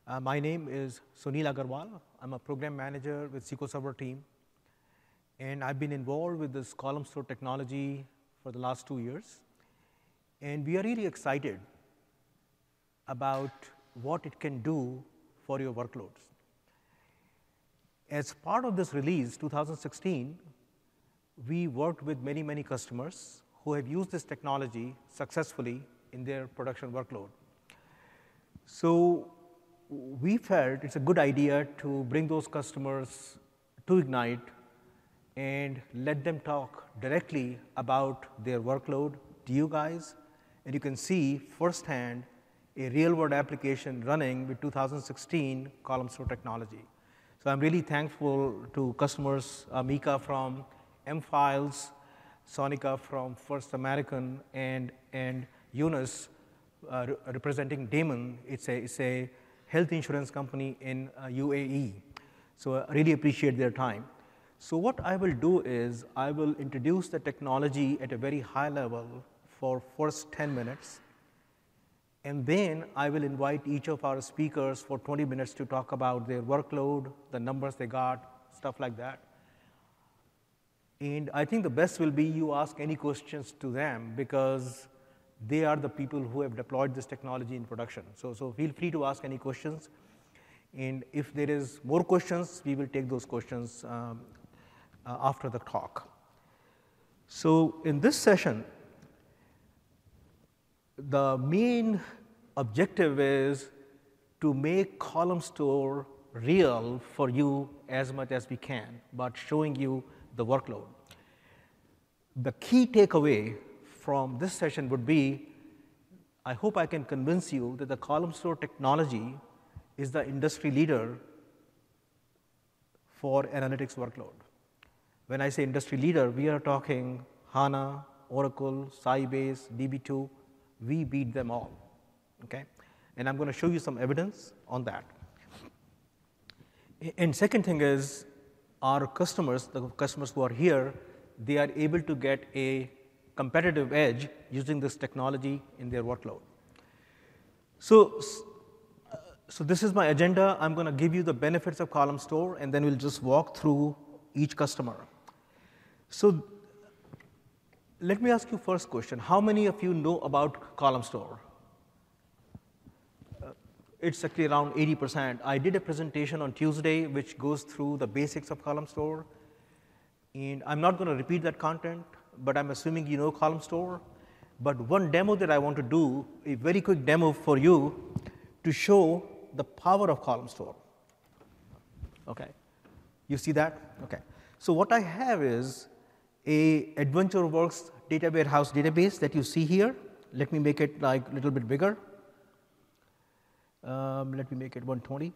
My name is Sunil Agarwal. I'm a program manager with SQL Server team. And I've been involved with this column store technology for the last 2 years. And we are really excited about what it can do for your workloads. As part of this release, 2016, we worked with many, many customers who have used this technology successfully in their production workload. So we felt it's a good idea to bring those customers to Ignite and let them talk directly about their workload to you guys. And you can see firsthand a real-world application running with 2016 column store technology. So I'm really thankful to customers, Mika from M-Files, Sonica from First American, and Yunus representing Damon. It's a health insurance company in UAE. So I really appreciate their time. So what I will do is I will introduce the technology at a very high level for first 10 minutes. And then I will invite each of our speakers for 20 minutes to talk about their workload, the numbers they got, stuff like that. And I think the best will be you ask any questions to them because they are the people who have deployed this technology in production. So feel free to ask any questions. And if there is more questions, we will take those questions after the talk. So in this session, the main objective is to make column store real for you as much as we can, but showing you the workload. The key takeaway from this session would be, I hope I can convince you that the column store technology is the industry leader for analytics workload. When I say industry leader, we are talking HANA, Oracle, Sybase, DB2. We beat them all, okay? And I'm going to show you some evidence on that. And second thing is, our customers, the customers who are here, they are able to get a competitive edge using this technology in their workload. So this is my agenda. I'm going to give you the benefits of column store, and then we'll just walk through each customer. So let me ask you first question. How many of you know about column store? It's actually around 80%. I did a presentation on Tuesday which goes through the basics of column store. And I'm not going to repeat that content, but I'm assuming you know column store. But one demo that I want to do, a very quick demo for you to show the power of column store. Okay, you see that? Okay. So what I have is a AdventureWorks data warehouse database that you see here. Let me make it like a little bit bigger. Let me make it 120.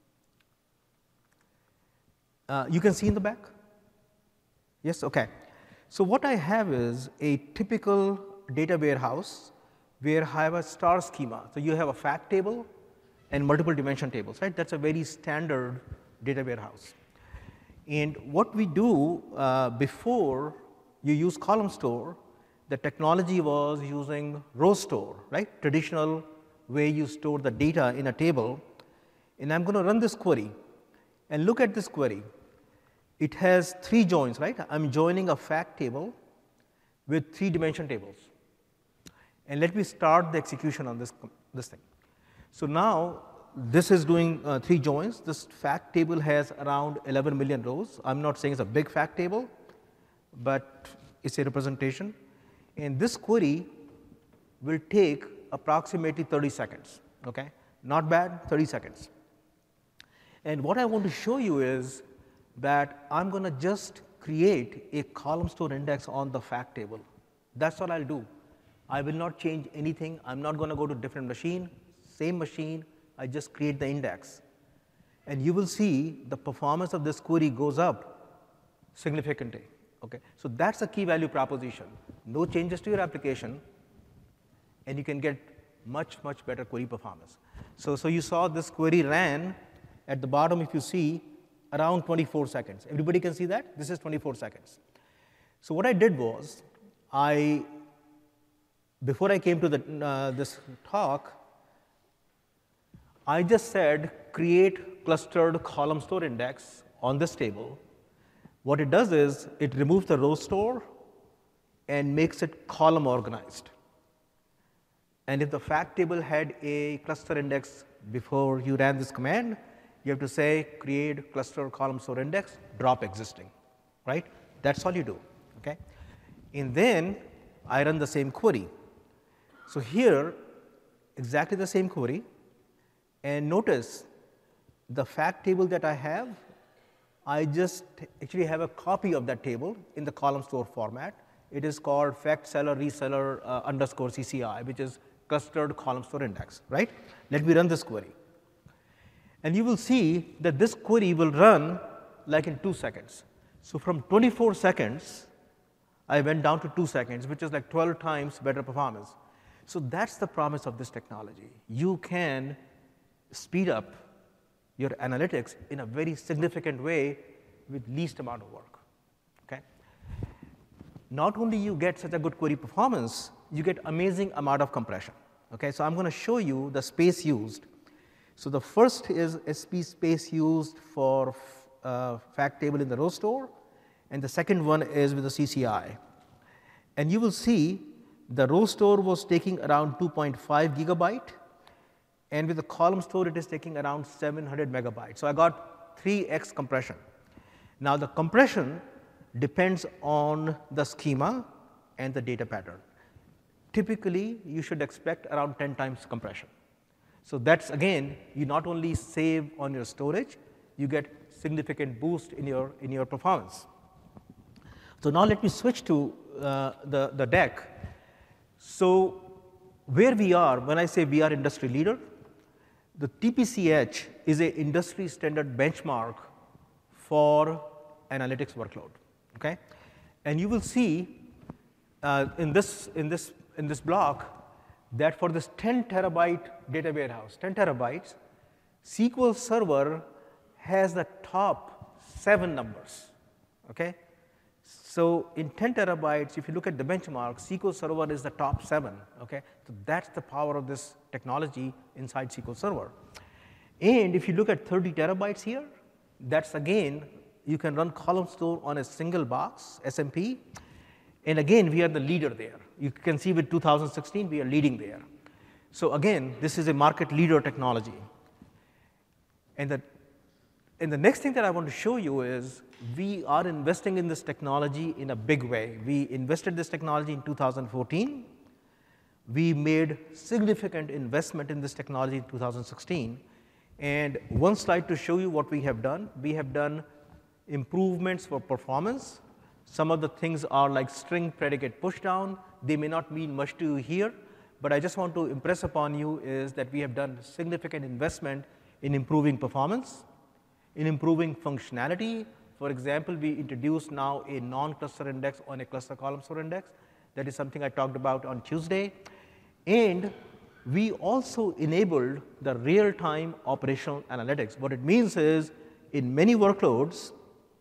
You can see in the back? Yes, okay. So what I have is a typical data warehouse where I have a star schema. So you have a fact table and multiple dimension tables, right? That's a very standard data warehouse. And what we do before you use column store, the technology was using row store, right? Traditional way you store the data in a table. And I'm going to run this query. And look at this query. It has 3 joins, right? I'm joining a fact table with 3 dimension tables. And let me start the execution on this thing. So now this is doing 3 joins. This fact table has around 11 million rows. I'm not saying it's a big fact table, but it's a representation. And this query will take approximately 30 seconds, okay? Not bad, 30 seconds. And what I want to show you is that I'm going to just create a column store index on the fact table. That's all I'll do. I will not change anything. I'm not going to go to different machine, same machine. I just create the index. And you will see the performance of this query goes up significantly. Okay? So that's a key value proposition. No changes to your application, and you can get much, much better query performance. So you saw this query ran at the bottom, if you see, around 24 seconds. Everybody can see that? This is 24 seconds. So what I did was, before I came to this talk, I just said create clustered column store index on this table. What it does is it removes the row store and makes it column organized. And if the fact table had a cluster index before you ran this command, you have to say create cluster column store index, drop existing, right? That's all you do, okay? And then I run the same query. So here, exactly the same query, and notice the fact table that I have, I just actually have a copy of that table in the column store format. It is called fact seller reseller underscore CCI, which is clustered column store index, right? Let me run this query. And you will see that this query will run like in 2 seconds. So from 24 seconds, I went down to 2 seconds, which is like 12 times better performance. So that's the promise of this technology. You can speed up your analytics in a very significant way with least amount of work, okay? Not only you get such a good query performance, you get amazing amount of compression, okay? So I'm going to show you the space used. So the first is SP space used for fact table in the row store, and the second one is with the CCI. And you will see the row store was taking around 2.5 gigabyte, and with the column store it is taking around 700 megabytes. So I got 3x compression. Now the compression depends on the schema and the data pattern. Typically, you should expect around 10 times compression. So that's again, you not only save on your storage, you get significant boost in your performance. So now let me switch to the deck. So where we are, when I say we are industry leader, the TPCH is an industry standard benchmark for analytics workload, okay? And you will see in this block that for this 10 terabyte data warehouse, 10 terabytes, SQL Server has the top 7 numbers, okay? So in 10 terabytes, if you look at the benchmark, SQL Server is the top 7, okay? So that's the power of this technology inside SQL Server. And if you look at 30 terabytes here, that's again, you can run column store on a single box, SMP. And again, we are the leader there. You can see with 2016, we are leading there. So again, this is a market leader technology. And the next thing that I want to show you is we are investing in this technology in a big way. We invested this technology in 2014. We made significant investment in this technology in 2016. And one slide to show you what we have done. We have done improvements for performance. Some of the things are like string predicate pushdown. They may not mean much to you here, but I just want to impress upon you is that we have done significant investment in improving performance, in improving functionality. For example, we introduced now a non-cluster index on a cluster column store index. That is something I talked about on Tuesday. And we also enabled the real-time operational analytics. What it means is in many workloads,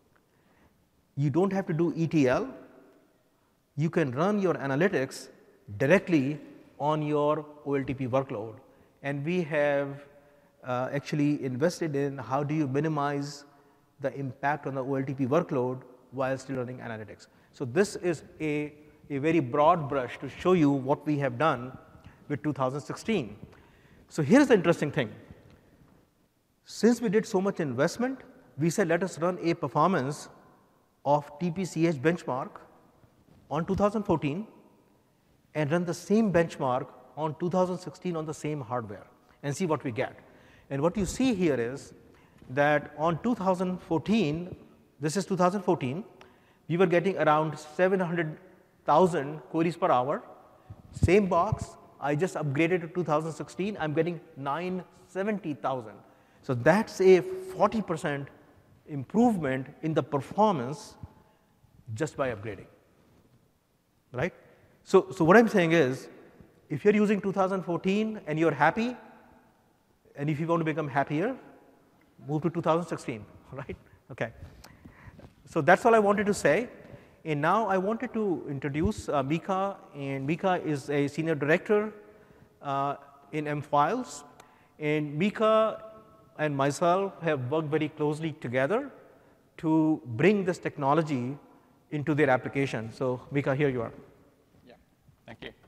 you don't have to do ETL. You can run your analytics directly on your OLTP workload. And we have actually invested in how do you minimize the impact on the OLTP workload while still running analytics. So this is a very broad brush to show you what we have done with 2016. So here's the interesting thing. Since we did so much investment, we said let us run a performance of TPCH benchmark on 2014 and run the same benchmark on 2016 on the same hardware and see what we get. And what you see here is that on 2014, this is 2014, we were getting around 700,000 queries per hour. Same box, I just upgraded to 2016, I'm getting 970,000. So that's a 40% improvement in the performance just by upgrading, right? So what I'm saying is, if you're using 2014 and you're happy, and if you want to become happier, move to 2016, right? Okay. So that's all I wanted to say. And now I wanted to introduce Mika, and Mika is a senior director in M-Files. And Mika and myself have worked very closely together to bring this technology into their application. So Mika, here you are. Yeah, thank you.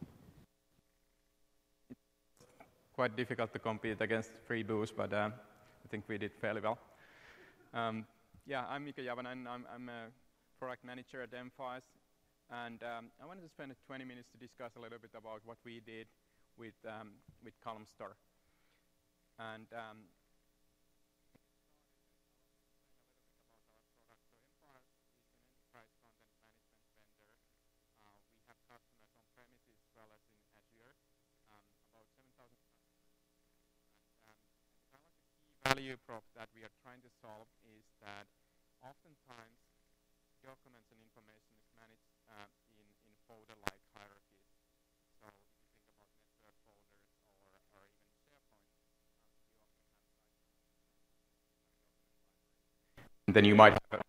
It's quite difficult to compete against FreeBSD, but I think we did fairly well. Yeah, I'm Mika Javonen. I'm a product manager at Emphasis. And I wanted to spend 20 minutes to discuss a little bit about what we did with Calm Store. And value prop that we are trying to solve is that oftentimes documents and information is managed in folder-like hierarchies. So if you think about network folders or even SharePoint, you often have then you might have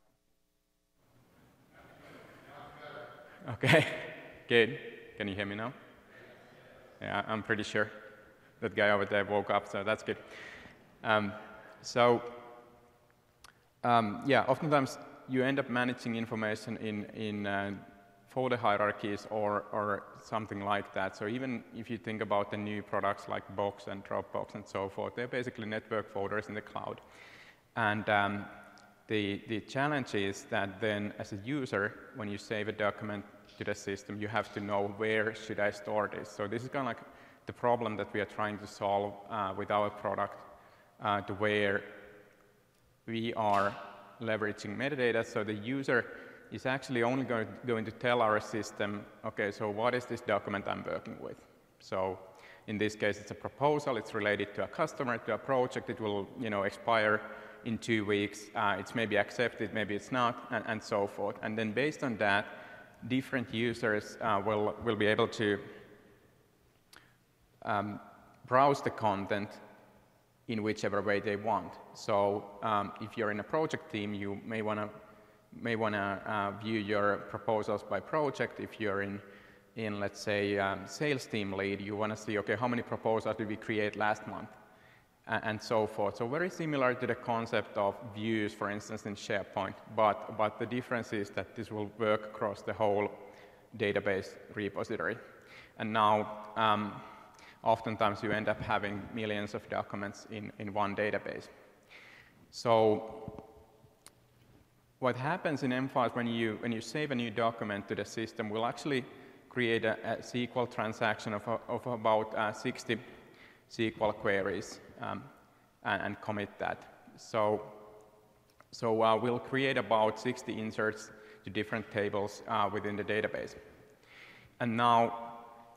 Okay, good. Can you hear me now? Yeah, I'm pretty sure that guy over there woke up, so that's good. Yeah, oftentimes you end up managing information in folder hierarchies or something like that. So even if you think about the new products like Box and Dropbox and so forth, they're basically network folders in the cloud. And the challenge is that then as a user, when you save a document to the system, you have to know where should I store this. So this is kind of like the problem that we are trying to solve with our product, to where we are leveraging metadata, so the user is actually only going to tell our system, okay, so what is this document I'm working with? So in this case, it's a proposal, it's related to a customer, to a project, it will expire in 2 weeks, it's maybe accepted, maybe it's not, and so forth. And then based on that, different users will be able to browse the content in whichever way they want. So if you're in a project team, you may want to view your proposals by project. If you're in let's say, sales team lead, you want to see, okay, how many proposals did we create last month, and so forth. So very similar to the concept of views, for instance, in SharePoint, but the difference is that this will work across the whole database repository. And now, oftentimes you end up having millions of documents in one database. So what happens in Emphasis when you save a new document to the system, we'll actually create a SQL transaction of about 60 SQL queries and commit that. So we'll create about 60 inserts to different tables within the database. And now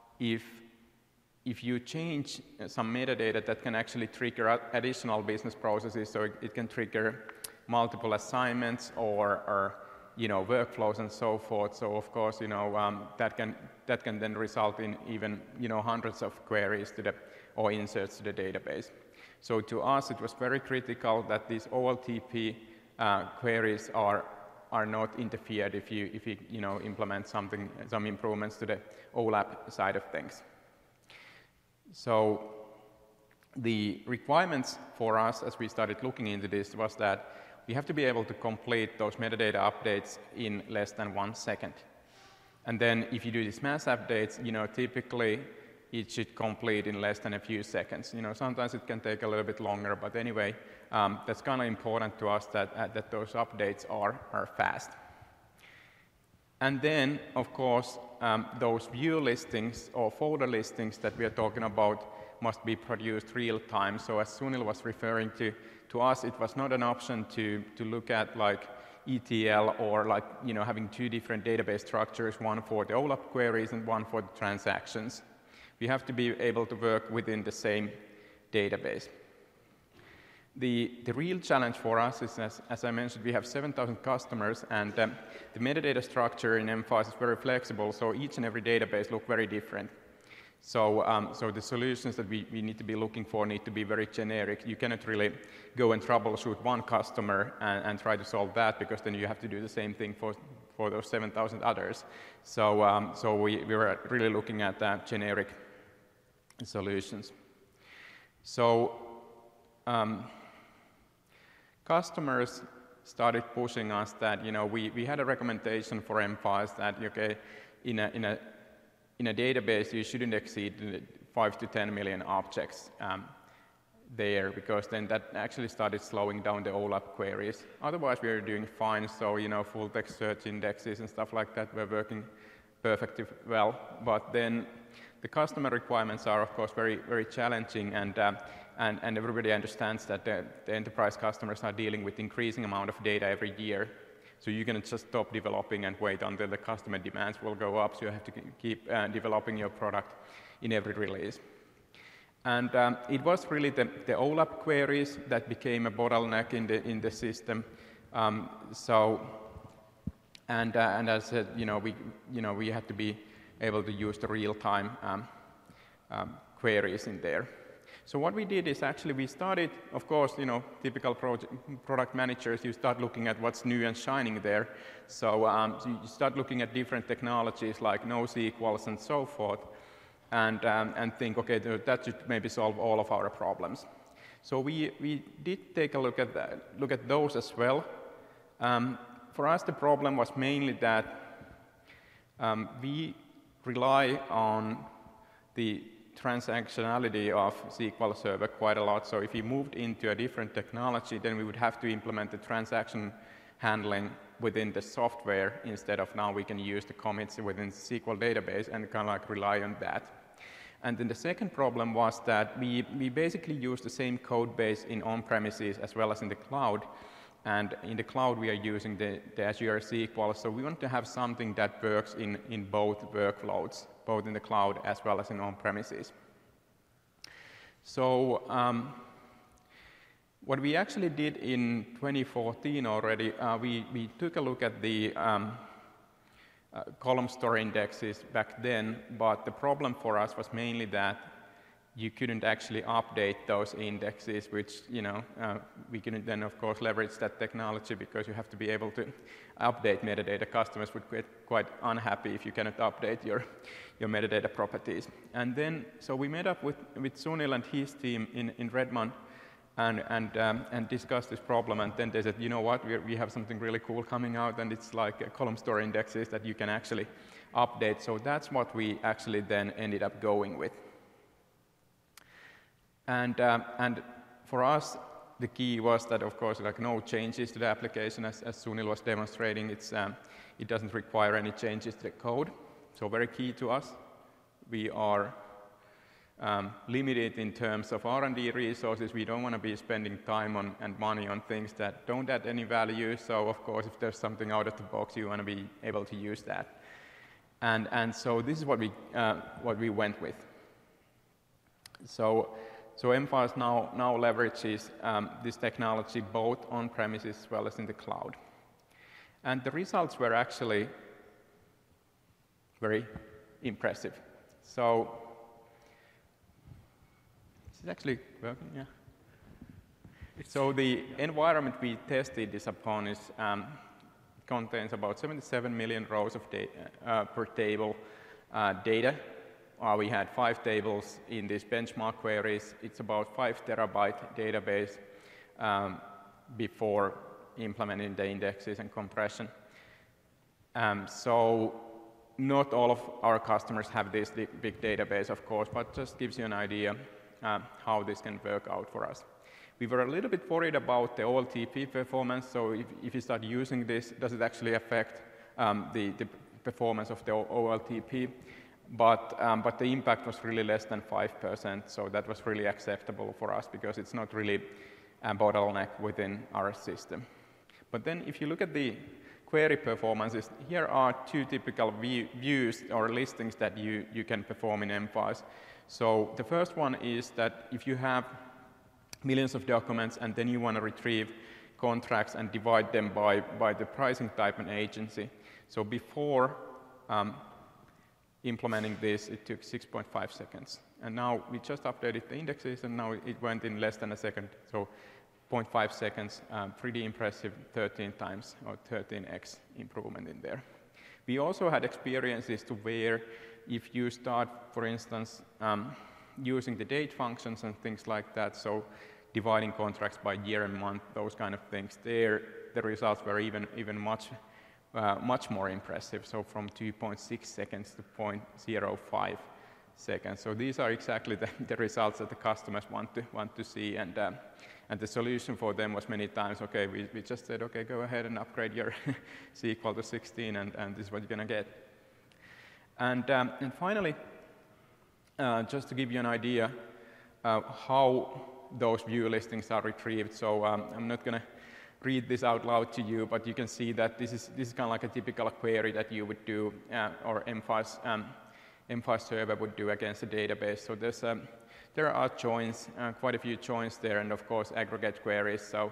if you change some metadata, that can actually trigger additional business processes, so it can trigger multiple assignments or workflows and so forth. So of course, that can then result in even hundreds of queries or inserts to the database. So to us, it was very critical that these OLTP queries are not interfered if you implement some improvements to the OLAP side of things. So the requirements for us as we started looking into this was that we have to be able to complete those metadata updates in less than 1 second. And then if you do these mass updates, typically it should complete in less than a few seconds. Sometimes it can take a little bit longer, but anyway, that's kind of important to us that those updates are fast. And then, of course, those view listings or folder listings that we are talking about must be produced real time. So as Sunil was referring to us, it was not an option to look at like ETL or like having 2 different database structures, one for the OLAP queries and one for the transactions. We have to be able to work within the same database. The real challenge for us is, as I mentioned, we have 7,000 customers, and the metadata structure in Emphasis is very flexible, so each and every database look very different. So the solutions that we need to be looking for need to be very generic. You cannot really go and troubleshoot one customer and try to solve that, because then you have to do the same thing for those 7,000 others. So we were really looking at generic solutions. So customers started pushing us that, you know, we had a recommendation for M5s that, okay, in a database you shouldn't exceed 5 to 10 million objects there, because then that actually started slowing down the OLAP queries. Otherwise we were doing fine, so, you know, full text search indexes and stuff like that were working perfectly well. But then the customer requirements are, of course, very, very challenging, and everybody understands that the enterprise customers are dealing with increasing amount of data every year. So you can just stop developing and wait until the customer demands will go up, so you have to keep developing your product in every release. And it was really the OLAP queries that became a bottleneck in the system. And as I said, we had to be able to use the real-time queries in there. So what we did is actually we started, of course, you know, typical product managers, you start looking at what's new and shining there. So you start looking at different technologies like NoSQLs and so forth, and think, okay, that should maybe solve all of our problems. So we did take a look at those as well. For us, the problem was mainly that we rely on the transactionality of SQL Server quite a lot. So if we moved into a different technology, then we would have to implement the transaction handling within the software, instead of now we can use the commits within the SQL database and kind of like rely on that. And then the second problem was that we basically use the same code base in on-premises as well as in the cloud. And in the cloud, we are using the Azure SQL, so we want to have something that works in both workloads, both in the cloud as well as in on-premises. So what we actually did in 2014 already, we took a look at the column store indexes back then, but the problem for us was mainly that you couldn't actually update those indexes, which, you know, we couldn't then, of course, leverage that technology, because you have to be able to update metadata. Customers would get quite unhappy if you cannot update your metadata properties. And then, so we met up with Sunil and his team in Redmond and discussed this problem, and then they said, you know what, we have something really cool coming out, and it's like column store indexes that you can actually update. So that's what we actually then ended up going with. And for us, the key was that, of course, like no changes to the application, as Sunil was demonstrating. It doesn't require any changes to the code, so very key to us. We are limited in terms of R&D resources. We don't want to be spending time and money on things that don't add any value. So, of course, if there's something out of the box, you want to be able to use that. And so this is what we went with. So M5 now leverages this technology both on-premises as well as in the cloud. And the results were actually very impressive. So, is it actually working? Yeah. So the environment we tested this upon is, contains about 77 million rows of per table data. We had 5 tables in these benchmark queries. It's about 5 terabyte database before implementing the indexes and compression. So not all of our customers have this big database, of course, but just gives you an idea how this can work out for us. We were a little bit worried about the OLTP performance. So if you start using this, does it actually affect the performance of the OLTP? But the impact was really less than 5%, so that was really acceptable for us, because it's not really a bottleneck within our system. But then if you look at the query performances, here are 2 typical views or listings that you can perform in M5. So the first one is that if you have millions of documents and then you want to retrieve contracts and divide them by the pricing type and agency. So before implementing this, it took 6.5 seconds. And now we just updated the indexes, and now it went in less than a second. So 0.5 seconds, pretty impressive, 13 times or 13x improvement in there. We also had experiences to where if you start, for instance, using the date functions and things like that, so dividing contracts by year and month, those kind of things, there the results were even much more impressive, so from 2.6 seconds to 0.05 seconds. So these are exactly the results that the customers want to see, and the solution for them was many times, okay, we just said, okay, go ahead and upgrade your SQL to 16, and this is what you're going to get. And finally, just to give you an idea how those view listings are retrieved, so I'm not going to read this out loud to you, but you can see that this is kind of like a typical query that you would do, or M5 server would do against a database. So there are joins, quite a few joins there, and of course aggregate queries. So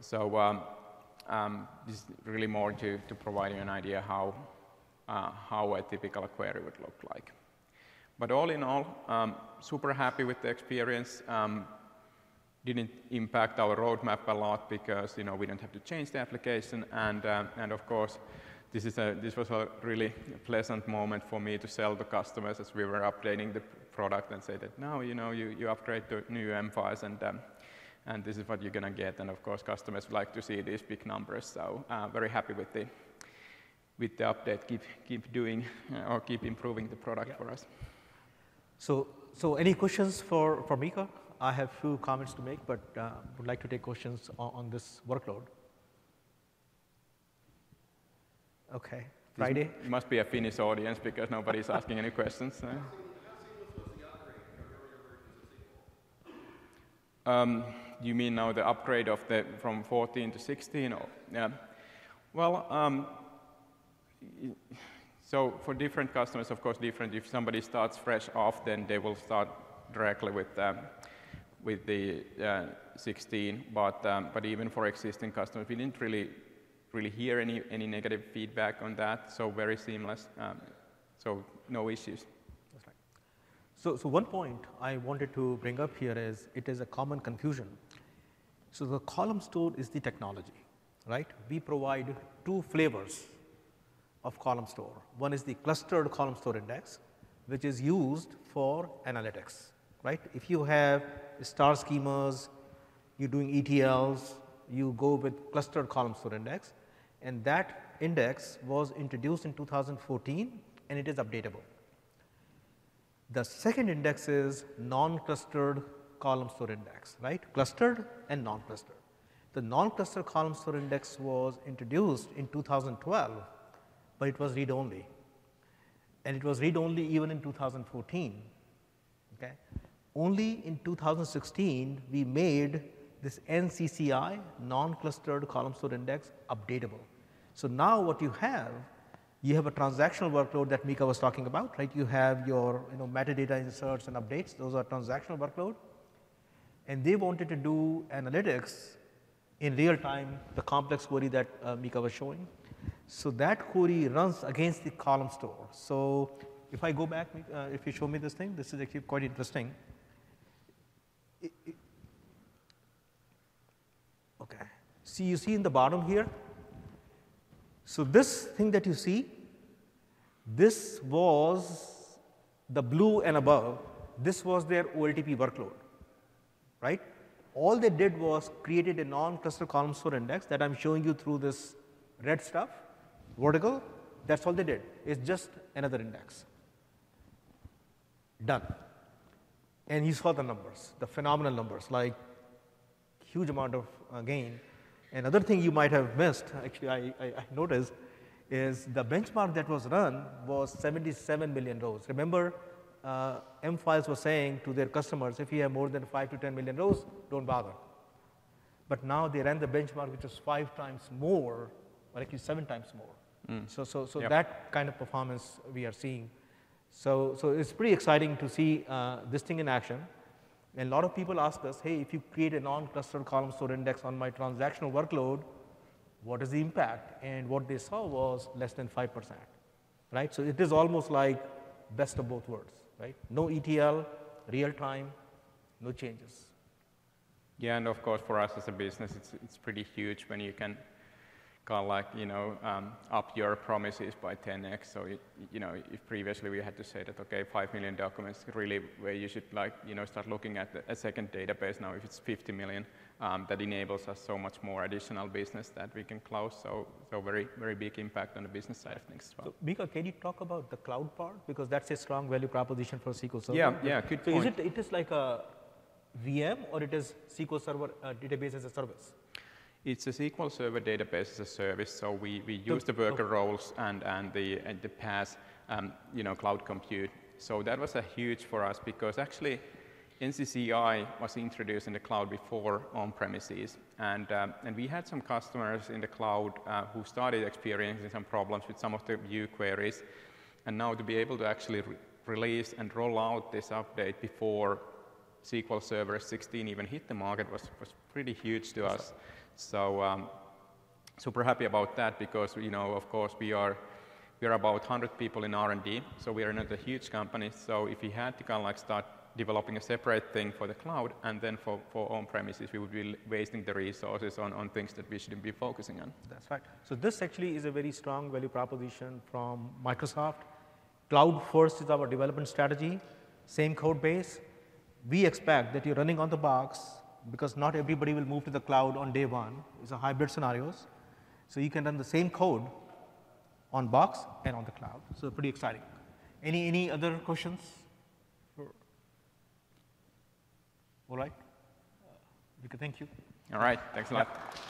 this is really more to provide you an idea how a typical query would look like. But all in all, super happy with the experience. Didn't impact our roadmap a lot because we don't have to change the application, and of course this was a really pleasant moment for me to sell to customers as we were updating the product and say that now you upgrade to new M5s, and this is what you're going to get, and of course customers like to see these big numbers, so very happy with the update. Keep doing or keep improving the product for us. So any questions for Mika? I have few comments to make, but would like to take questions on this workload. Okay, Friday. It must be a Finnish audience because nobody's asking any questions. How seamless was the upgrade from earlier versions of SQL? You mean now the upgrade from 14 to 16? Or, yeah. Well, so for different customers, of course, different. If somebody starts fresh off, then they will start directly with the 16. But even for existing customers, we didn't really hear any negative feedback on that. So very seamless. So no issues. That's right. So one point I wanted to bring up here is it is a common confusion. So the column store is the technology, right? We provide two flavors of column store. One is the clustered column store index, which is used for analytics, right? If you have star schemas, you're doing ETLs, you go with clustered column store index, and that index was introduced in 2014, and it is updatable. The second index is non-clustered column store index, right? Clustered and non-clustered. The non-clustered column store index was introduced in 2012, but it was read-only. And it was read-only even in 2014, okay? Only in 2016, we made this NCCI, non-clustered column store index, updatable. So now what you have a transactional workload that Mika was talking about, right? You have your metadata inserts and updates. Those are transactional workload. And they wanted to do analytics in real time, the complex query that Mika was showing. So that query runs against the column store. So if I go back, if you show me this thing, this is actually quite interesting. Okay. See, you see in the bottom here. So this thing that you see, this was the blue and above. This was their OLTP workload, right? All they did was created a non-cluster column store index that I'm showing you through this red stuff, vertical. That's all they did. It's just another index. Done. And you saw the numbers, the phenomenal numbers, like huge amount of gain. Another thing you might have missed, actually I noticed, is the benchmark that was run was 77 million rows. Remember, M-Files was saying to their customers, if you have more than 5 to 10 million rows, don't bother. But now they ran the benchmark, which was 5 times more, or actually 7 times more. So yep. That kind of performance we are seeing. So it's pretty exciting to see this thing in action. And a lot of people ask us, hey, if you create a non-clustered column store index on my transactional workload, what is the impact? And what they saw was less than 5%, right? So it is almost like best of both worlds, right? No ETL, real time, no changes. Yeah, and of course for us as a business, it's pretty huge when you can kind of like, up your promises by 10x. So, if previously we had to say that, okay, 5 million documents really where you should like, start looking at a second database now, if it's 50 million, that enables us so much more additional business that we can close. So very, very big impact on the business side of things as well. So, Mika, can you talk about the cloud part? Because that's a strong value proposition for SQL Server. Yeah, good so point. It is like a VM or it is SQL Server database as a service? It's a SQL Server database as a service, so we use the worker roles and the PaaS, cloud compute. So that was a huge for us because actually NCCI was introduced in the cloud before on-premises, and we had some customers in the cloud who started experiencing some problems with some of the view queries, and now to be able to actually release and roll out this update before SQL Server 16 even hit the market was pretty huge to us. So super happy about that because, of course, we are about 100 people in R&D, so we are not a huge company. So if we had to kind of like start developing a separate thing for the cloud and then for on-premises, we would be wasting the resources on things that we shouldn't be focusing on. That's right. So this actually is a very strong value proposition from Microsoft. Cloud first is our development strategy, same code base. We expect that you're running on the box because not everybody will move to the cloud on day one. It's a hybrid scenarios. So you can run the same code on box and on the cloud. So pretty exciting. Any other questions? All right. Vika, thank you. All right. Thanks a lot.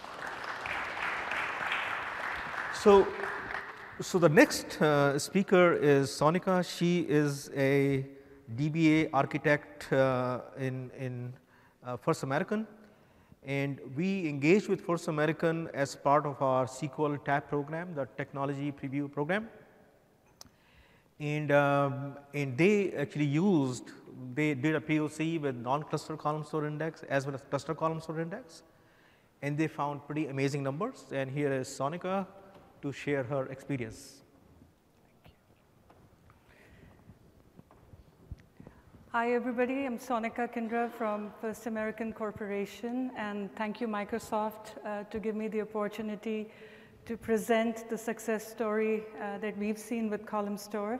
So the next speaker is Sonika. She is a DBA architect in First American, and we engaged with First American as part of our SQL TAP program, the Technology Preview Program, and they actually they did a POC with non-cluster column store index as well as cluster column store index, and they found pretty amazing numbers. And here is Sonika to share her experience. Hi, everybody. I'm Sonika Kindra from First American Corporation, and thank you, Microsoft, to give me the opportunity to present the success story that we've seen with Column Store.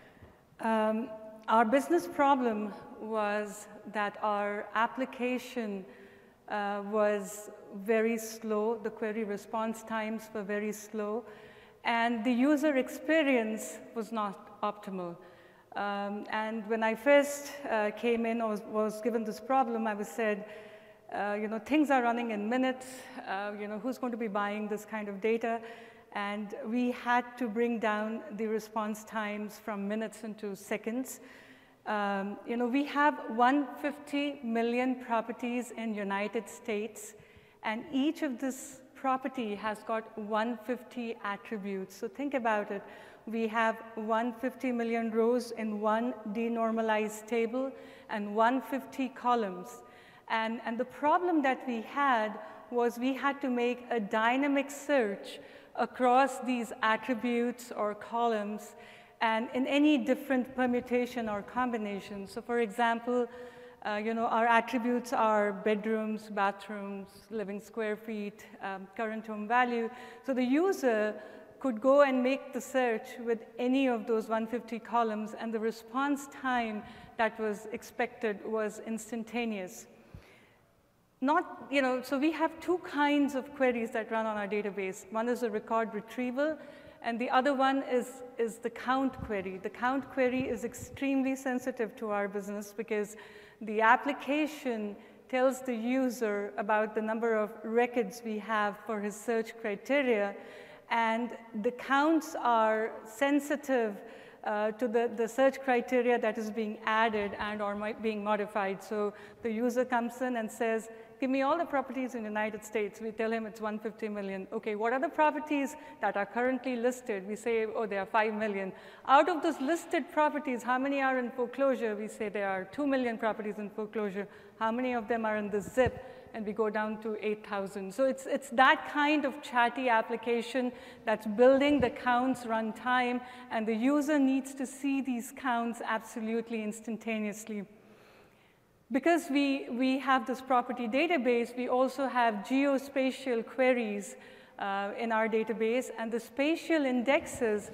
Our business problem was that our application was very slow. The query response times were very slow, and the user experience was not optimal. And when I first came in or was given this problem, I was said, things are running in minutes, who's going to be buying this kind of data? And we had to bring down the response times from minutes into seconds. We have 150 million properties in United States, and each of this property has got 150 attributes. So think about it. We have 150 million rows in one denormalized table and 150 columns. And the problem that we had was we had to make a dynamic search across these attributes or columns and in any different permutation or combination. So for example, our attributes are bedrooms, bathrooms, living square feet, current home value. So the user could go and make the search with any of those 150 columns, and the response time that was expected was instantaneous. So we have two kinds of queries that run on our database. One is a record retrieval, and the other one is the count query. The count query is extremely sensitive to our business because the application tells the user about the number of records we have for his search criteria, and the counts are sensitive to the search criteria that is being added and or being modified. So the user comes in and says, give me all the properties in the United States. We tell him it's 150 million. Okay, what are the properties that are currently listed? We say, oh, there are 5 million. Out of those listed properties, how many are in foreclosure? We say there are 2 million properties in foreclosure. How many of them are in the zip? And we go down to 8,000. So it's that kind of chatty application that's building the counts run time, and the user needs to see these counts absolutely instantaneously. Because we have this property database, we also have geospatial queries in our database. And the spatial indexes,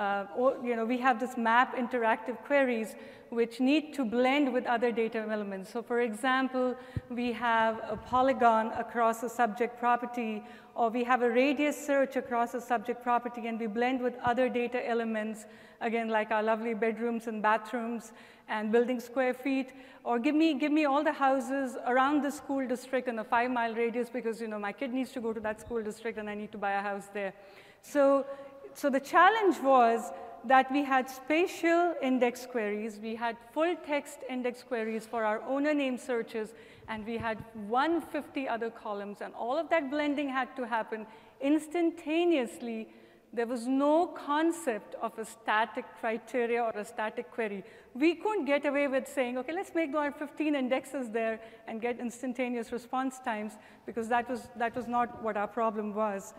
we have this map interactive queries which need to blend with other data elements. So for example, we have a polygon across a subject property, or we have a radius search across a subject property, and we blend with other data elements, again, like our lovely bedrooms and bathrooms and building square feet, or give me all the houses around the school district in a 5-mile radius because my kid needs to go to that school district and I need to buy a house there. So the challenge was that we had spatial index queries, we had full text index queries for our owner name searches, and we had 150 other columns, and all of that blending had to happen instantaneously. There was no concept of a static criteria or a static query. We couldn't get away with saying, okay, let's make our 15 indexes there and get instantaneous response times, because that was not what our problem was.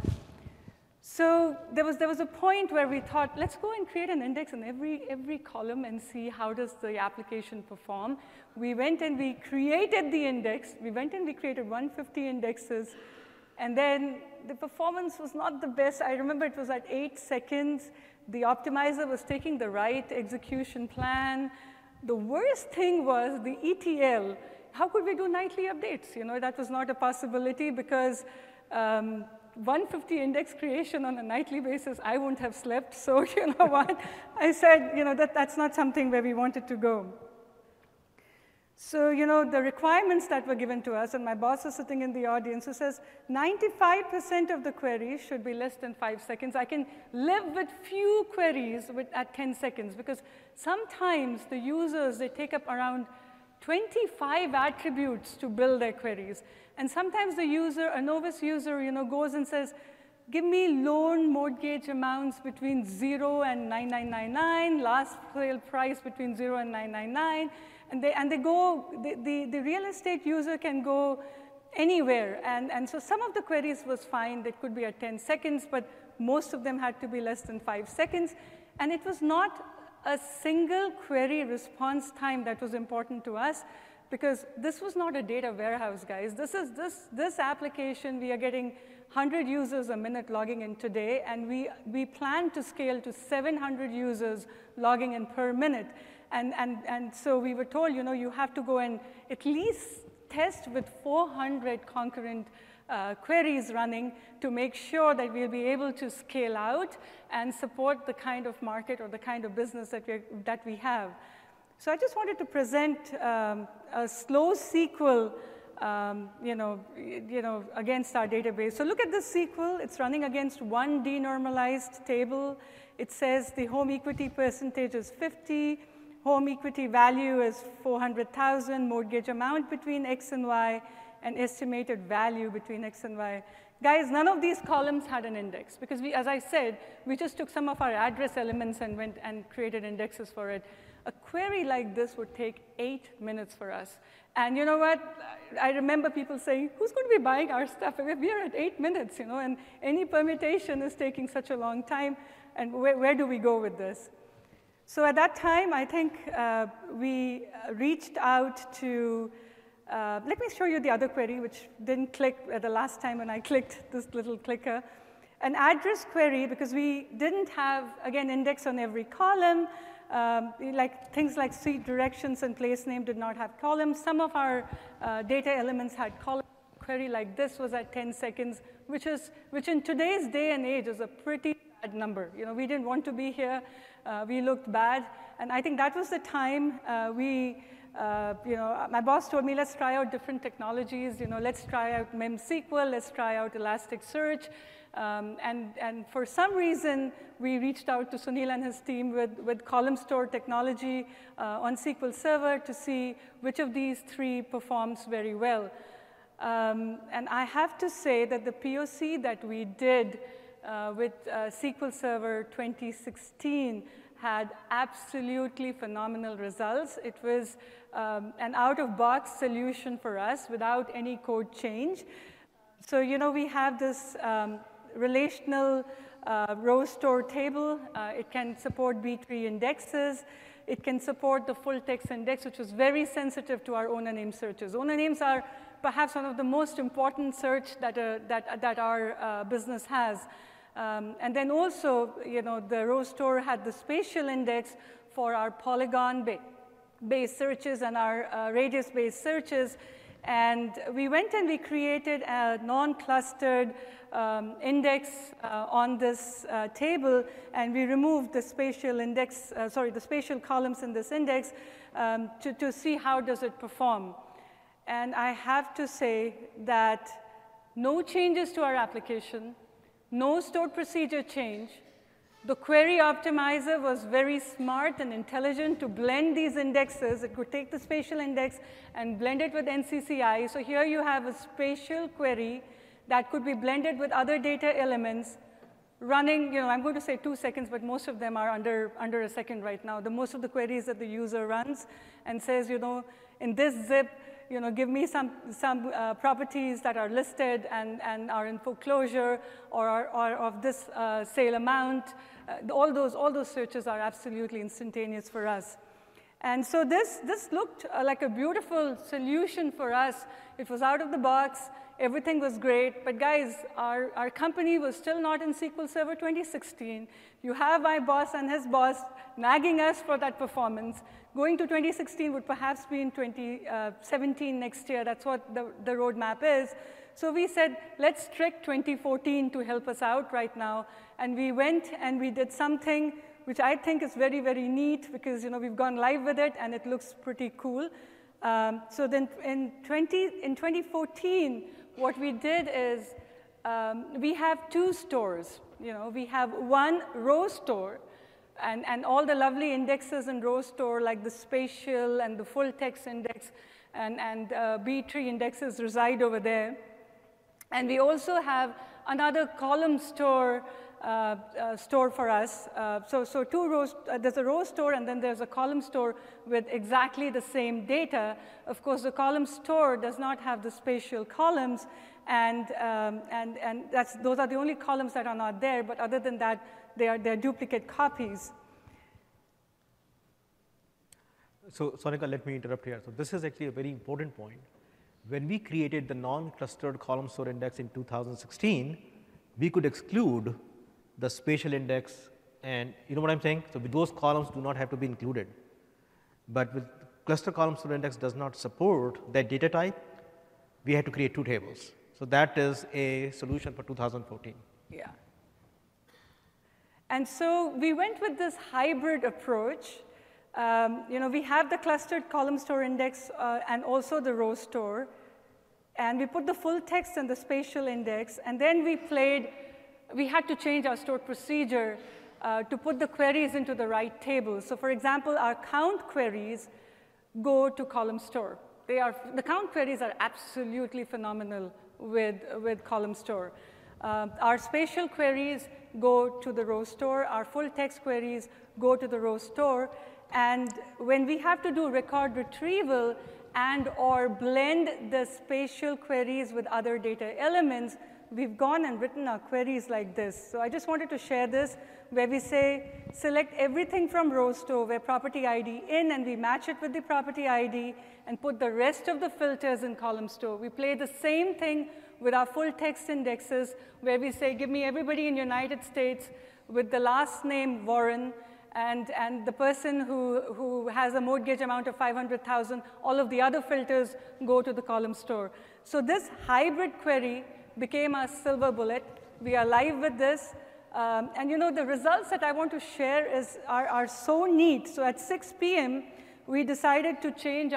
So there was a point where we thought, let's go and create an index in every column and see how does the application perform. We went and we created the index. We went and we created 150 indexes. And then the performance was not the best. I remember it was at 8 seconds. The optimizer was taking the right execution plan. The worst thing was the ETL. How could we do nightly updates? That was not a possibility because 150 index creation on a nightly basis, I wouldn't have slept. So you know what? I said, that's not something where we wanted to go. So, the requirements that were given to us, and my boss is sitting in the audience who says 95% of the queries should be less than 5 seconds. I can live with few queries at 10 seconds because sometimes the users, they take up around 25 attributes to build their queries. And sometimes the user, a novice user, goes and says, give me loan mortgage amounts between 0 and 9999, last sale price between 0 and 999. And they go, the real estate user can go anywhere. And so some of the queries was fine. They could be at 10 seconds, but most of them had to be less than 5 seconds. And it was not a single query response time that was important to us, because this was not a data warehouse, guys. This application, we are getting 100 users a minute logging in today, and we plan to scale to 700 users logging in per minute. And so we were told, you have to go and at least test with 400 concurrent queries running to make sure that we'll be able to scale out and support the kind of market or the kind of business that we have. So I just wanted to present a slow SQL, against our database. So look at this SQL. It's running against one denormalized table. It says the home equity percentage is 50. Home equity value is 400,000. Mortgage amount between X and Y, and estimated value between X and Y. Guys, none of these columns had an index because as I said, we just took some of our address elements and went and created indexes for it. A query like this would take 8 minutes for us. And you know what? I remember people saying, who's going to be buying our stuff? We are at 8 minutes, and any permutation is taking such a long time. And where do we go with this? So at that time, I think we reached out to, let me show you the other query, which didn't click at the last time when I clicked this little clicker. An address query, because we didn't have, again, index on every column. Things like street directions and place name did not have columns. Some of our data elements had columns. A query like this was at 10 seconds, which in today's day and age is a pretty bad number. We didn't want to be here. We looked bad. And I think that was the time my boss told me, let's try out different technologies. Let's try out MemSQL. Let's try out Elasticsearch. And for some reason, we reached out to Sunil and his team with column store technology on SQL Server to see which of these three performs very well. And I have to say that the POC that we did with SQL Server 2016 had absolutely phenomenal results. It was an out-of-box solution for us without any code change. So, we have this relational row store table. It can support B3 indexes. It can support the full text index, which is very sensitive to our owner name searches. Owner names are perhaps one of the most important search that our business has. And then also, the row store had the spatial index for our polygon-based searches and our radius-based searches. And we went and we created a non-clustered index on this table, and we removed the spatial index, the spatial columns in this index to see how does it perform. And I have to say that no changes to our application, no stored procedure change. The query optimizer was very smart and intelligent to blend these indexes. It could take the spatial index and blend it with NCCI. So here you have a spatial query that could be blended with other data elements running, I'm going to say 2 seconds, but most of them are under a second right now. Most of the queries that the user runs and says, in this zip, give me some properties that are listed and are in foreclosure or of this sale amount. All those searches are absolutely instantaneous for us. And so this looked like a beautiful solution for us. It was out of the box. Everything was great. But guys, our company was still not in SQL Server 2016. You have my boss and his boss nagging us for that performance. Going to 2016 would perhaps be in 2017 next year. That's what the roadmap is. So we said, let's trick 2014 to help us out right now. And we went and we did something which I think is very, very neat because we've gone live with it and it looks pretty cool. So then in 2014, what we did is we have 2 stores. We have one row store, and all the lovely indexes in row store, like the spatial and the full text index and B-tree indexes reside over there. And we also have another column store for us. So 2 rows, there's a row store and then there's a column store with exactly the same data. Of course, the column store does not have the spatial columns, and those are the only columns that are not there, but other than that, they're duplicate copies. So Sonika, let me interrupt here. So this is actually a very important point. When we created the non-clustered column store index in 2016, we could exclude the spatial index, and you know what I'm saying? So those columns do not have to be included. But with cluster column store index does not support that data type, we had to create 2 tables. So that is a solution for 2014. Yeah. And so we went with this hybrid approach. We have the clustered column store index and also the row store. And we put the full text and the spatial index. And then we had to change our stored procedure to put the queries into the right table. So for example, our count queries go to column store. The count queries are absolutely phenomenal with column store. Our spatial queries go to the row store. Our full text queries go to the row store. And when we have to do record retrieval and or blend the spatial queries with other data elements, we've gone and written our queries like this. So I just wanted to share this, where we say, select everything from row store where property ID in, and we match it with the property ID, and put the rest of the filters in column store. We play the same thing with our full text indexes, where we say, give me everybody in the United States with the last name Warren, and the person who has a mortgage amount of 500,000, all of the other filters go to the column store. So this hybrid query became our silver bullet. We are live with this. And the results that I want to share are so neat. So at 6 p.m., we decided to change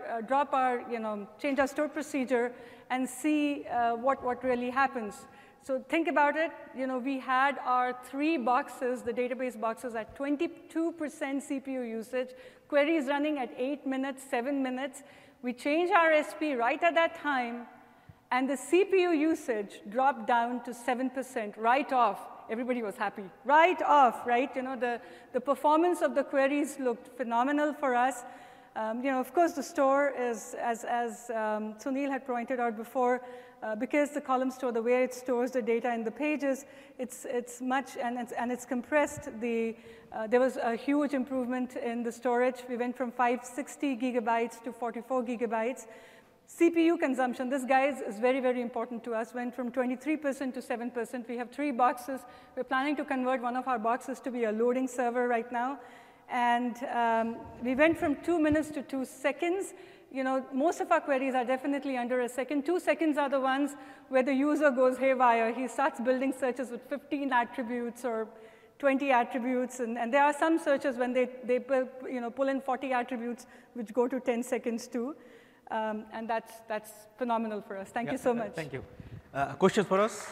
change our store procedure and see what really happens. So think about it. We had our 3 boxes, the database boxes, at 22% CPU usage, queries running at 8 minutes, 7 minutes. We changed our SP right at that time, and the CPU usage dropped down to 7% right off. Everybody was happy. Right off, right? The performance of the queries looked phenomenal for us. Of course, the store is, as Sunil had pointed out before, because the column store, the way it stores the data in the pages, it's much, and it's compressed. There was a huge improvement in the storage. We went from 560 gigabytes to 44 gigabytes. CPU consumption, this, guys, is very, very important to us, went from 23% to 7%. We have 3 boxes. We're planning to convert one of our boxes to be a loading server right now. And we went from 2 minutes to 2 seconds. You know, most of our queries are definitely under a second. 2 seconds are the ones where the user goes haywire. He starts building searches with 15 attributes or 20 attributes. And there are some searches when they pull in 40 attributes, which go to 10 seconds too. And that's phenomenal for us. Thank you so much. Thank you. Questions for us?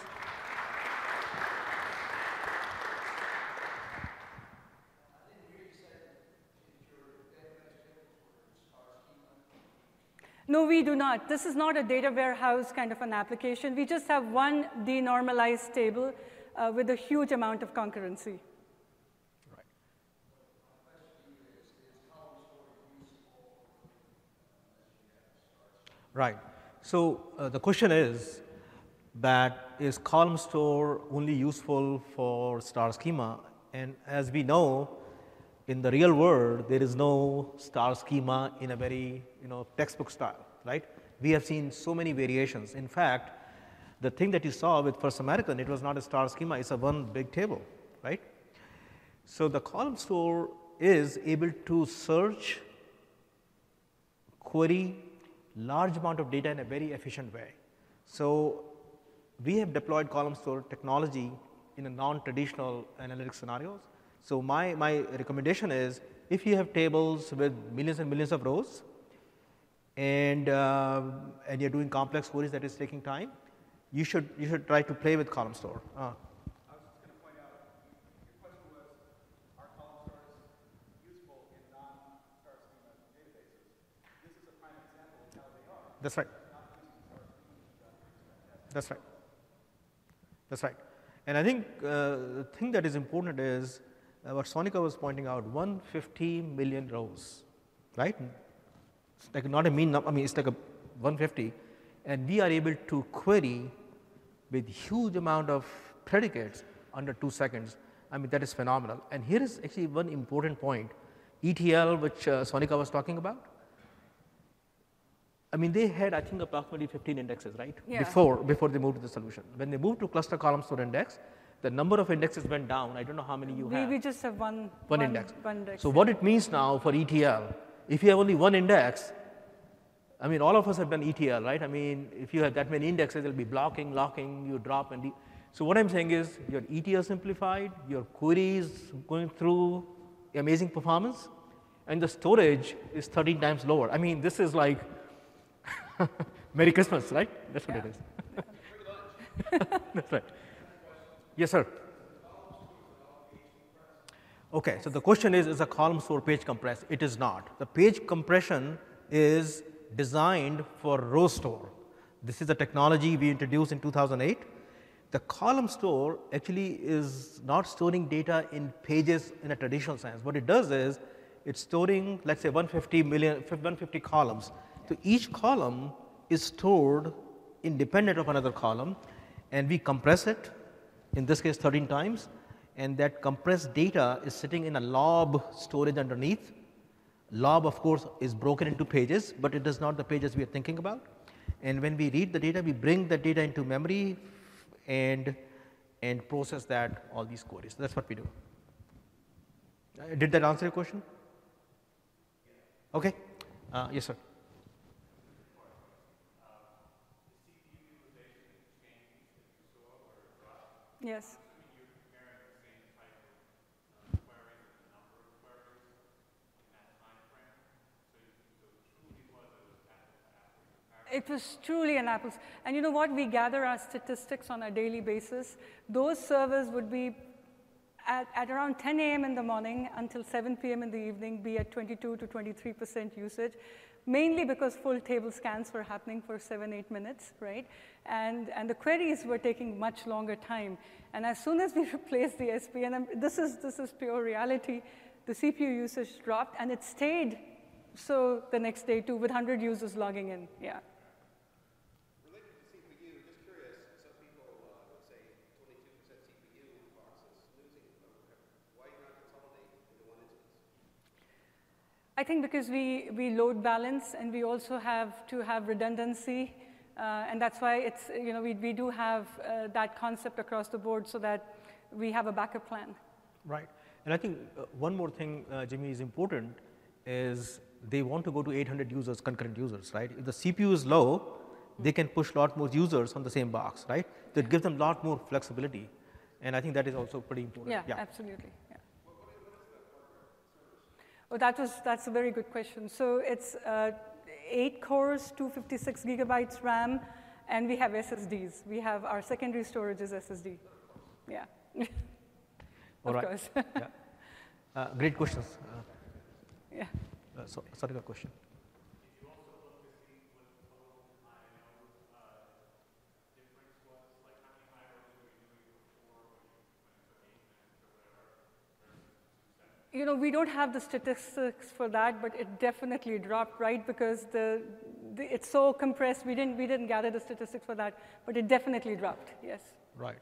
No, we do not. This is not a data warehouse kind of an application. We just have one denormalized table with a huge amount of concurrency. Right. So the question is that is column store only useful for star schema? And as we know, in the real world, there is no star schema in a very textbook style, right? We have seen so many variations. In fact, the thing that you saw with First American, it was not a star schema, it's a one big table, right? So the column store is able to search, query large amount of data in a very efficient way. So we have deployed column store technology in a non-traditional analytics scenarios. So my recommendation is, if you have tables with millions and millions of rows, and you're doing complex queries that is taking time, you should try to play with column store. I was just going to point out, your question was, are column stores useful in non-star schema databases? This is a prime example of how they are. That's right. That's right. That's right. And I think the thing that is important is what Sonika was pointing out, 150 million rows, right? It's like not a mean number, I mean, it's like a 150. And we are able to query with huge amount of predicates under 2 seconds. I mean, that is phenomenal. And here is actually one important point, ETL, which Sonika was talking about. I mean, they had, I think, approximately 15 indexes, right? Yeah. Before they moved to the solution. When they moved to cluster column store index, the number of indexes went down. I don't know how many you have. We just have one index. One index. So what it means now for ETL, if you have only one index, I mean, all of us have done ETL, right? I mean, if you have that many indexes, it'll be blocking, locking, you drop, and so what I'm saying is your ETL simplified, your queries going through amazing performance, and the storage is 13 times lower. I mean, this is like Merry Christmas, right? That's what it is. That's right. Yes, sir. Okay, so the question is a column store page compressed? It is not. The page compression is designed for row store. This is a technology we introduced in 2008. The column store actually is not storing data in pages in a traditional sense. What it does is it's storing, let's say, 150 columns. So each column is stored independent of another column, and we compress it, in this case 13 times, and that compressed data is sitting in a lob storage underneath. Lob, of course, is broken into pages, but it is not the pages we are thinking about. And when we read the data, we bring the data into memory and process that, all these queries. That's what we do. Did that answer your question? Okay. Yes, sir. Yes. It was truly an apples. And you know what? We gather our statistics on a daily basis. Those servers would be at around 10 a.m. in the morning until 7 p.m. in the evening, be at 22 to 23% usage, mainly because full table scans were happening for 7-8 minutes, right? And the queries were taking much longer time. And as soon as we replaced the SP, and this is pure reality, the CPU usage dropped, and it stayed so the next day too, with 100 users logging in. Yeah. Related to CPU, just curious, some people would say 22% CPU boxes losing. Why not consolidate into one instance? I think because we load balance and we also have to have redundancy, and that's why it's, we do have that concept across the board so that we have a backup plan. Right. And I think one more thing, Jimmy, is important is they want to go to 800 users, concurrent users, right? If the CPU is low, they can push a lot more users on the same box, right? That gives them a lot more flexibility. And I think that is also pretty important. Yeah, absolutely. Yeah. Oh, that's a very good question. So it's 8 cores, 256 gigabytes RAM, and we have SSDs. We have our secondary storage is SSD. Yeah. Of course. Yeah. Great questions. Yeah. Sorry, a question. We don't have the statistics for that, but it definitely dropped, right? Because it's so compressed. We didn't gather the statistics for that, but it definitely dropped. Yes. Right.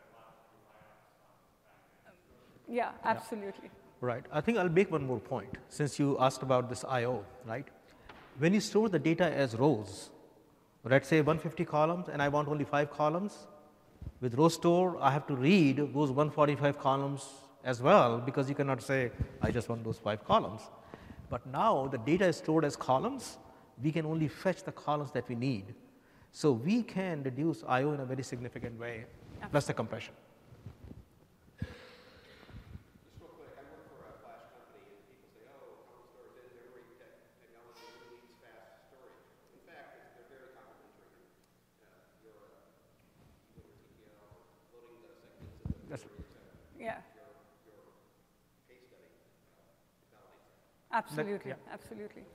Yeah, absolutely. Right. I think I'll make one more point since you asked about this I/O, right? When you store the data as rows, let's say 150 columns, and I want only 5 columns. With row store, I have to read those 145 columns as well, because you cannot say, I just want those 5 columns. But now the data is stored as columns. We can only fetch the columns that we need. So we can reduce I/O in a very significant way, plus the compression. Just real quick, I work for a flash company, and people say, oh, column storage and memory technology really needs fast storage. In fact, they're very complementary. Your TPL, loading the segments into That's memory, Yeah. case study validates that. Absolutely. Yeah. Absolutely.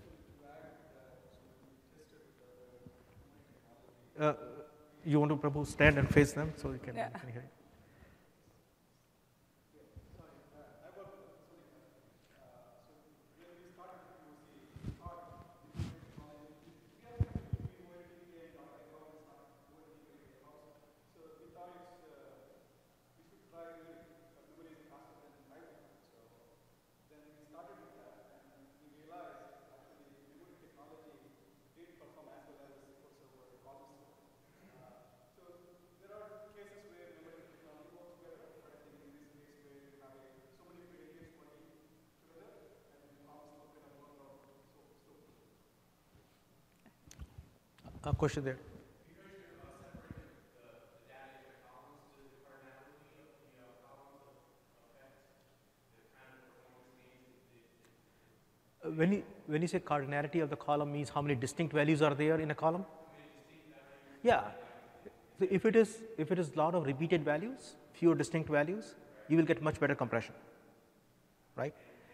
You want to propose stand and face them so you can, Yeah. can hear you. A question there. When you say cardinality of the column means how many distinct values are there in a column? Yeah. So if it is a lot of repeated values, fewer distinct values, you will get much better compression, right?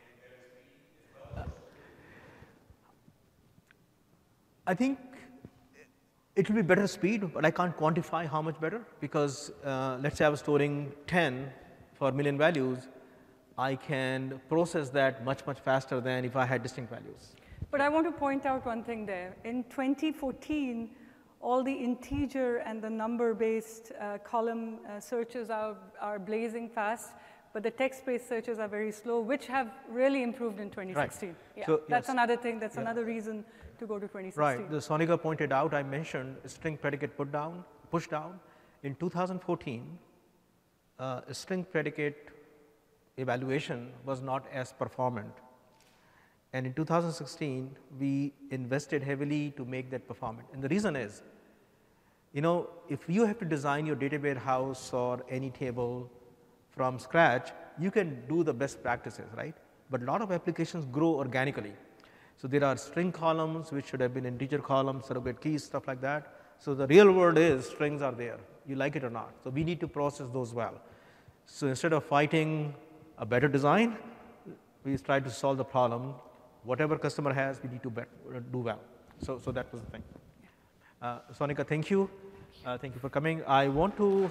I think it will be better speed, but I can't quantify how much better because let's say I was storing 10 for million values, I can process that much faster than if I had distinct values. But I want to point out one thing there. In 2014, all the integer and the number-based column searches are blazing fast, but the text-based searches are very slow, which have really improved in 2016. Right. Yeah, So, that's yes. another thing. That's another reason to go to 2016. Right. The Sonika pointed out, I mentioned string predicate push down. In 2014, string predicate evaluation was not as performant. And in 2016, we invested heavily to make that performant. And the reason is, if you have to design your data warehouse or any table from scratch, you can do the best practices, right? But a lot of applications grow organically. So there are string columns, which should have been integer columns, surrogate keys, stuff like that. So the real world is strings are there, you like it or not. So we need to process those well. So instead of fighting a better design, we try to solve the problem. Whatever customer has, we need to do well. So that was the thing. Sonika, thank you. Thank you for coming. I want to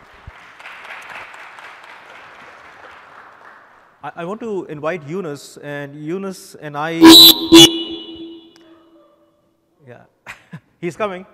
invite Yunus, and Yunus and I, yeah, he's coming.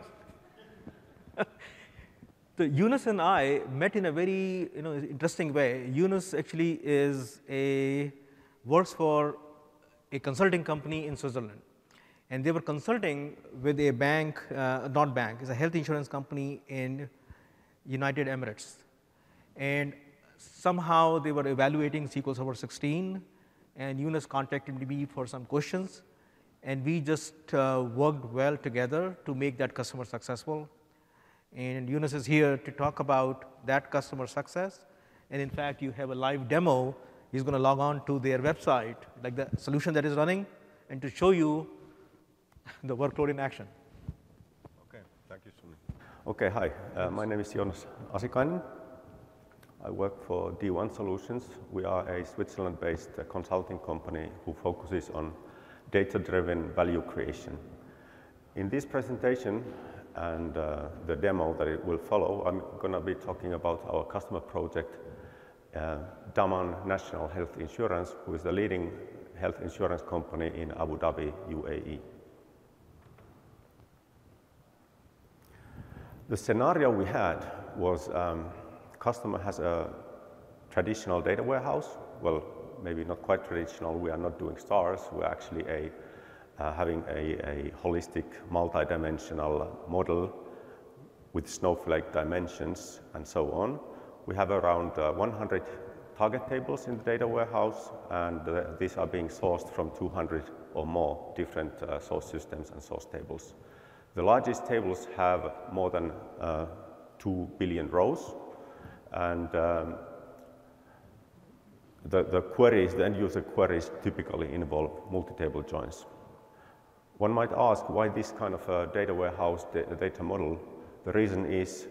So Yunus and I met in a very interesting way. Yunus actually works for a consulting company in Switzerland. And they were consulting with a bank, not bank, it's a health insurance company in United Emirates. And somehow they were evaluating SQL Server 16, and Yunus contacted me for some questions, and we just worked well together to make that customer successful. And Yunus is here to talk about that customer success. And in fact, you have a live demo. He's going to log on to their website, like the solution that is running, and to show you the workload in action. Okay, thank you, Sunil. Okay, hi. My name is Jonas Asikainen. I work for D1 Solutions. We are a Switzerland-based consulting company who focuses on data-driven value creation. In this presentation and the demo that it will follow, I'm going to be talking about our customer project, Daman National Health Insurance, who is the leading health insurance company in Abu Dhabi, UAE. The scenario we had was customer has a traditional data warehouse. Well, maybe not quite traditional. We are not doing stars. We're actually having a holistic, multi-dimensional model with Snowflake dimensions and so on. We have around 100 target tables in the data warehouse, and these are being sourced from 200 or more different source systems and source tables. The largest tables have more than 2 billion rows, and the queries, the end user queries typically involve multi-table joins. One might ask why this kind of a data warehouse data model. The reason is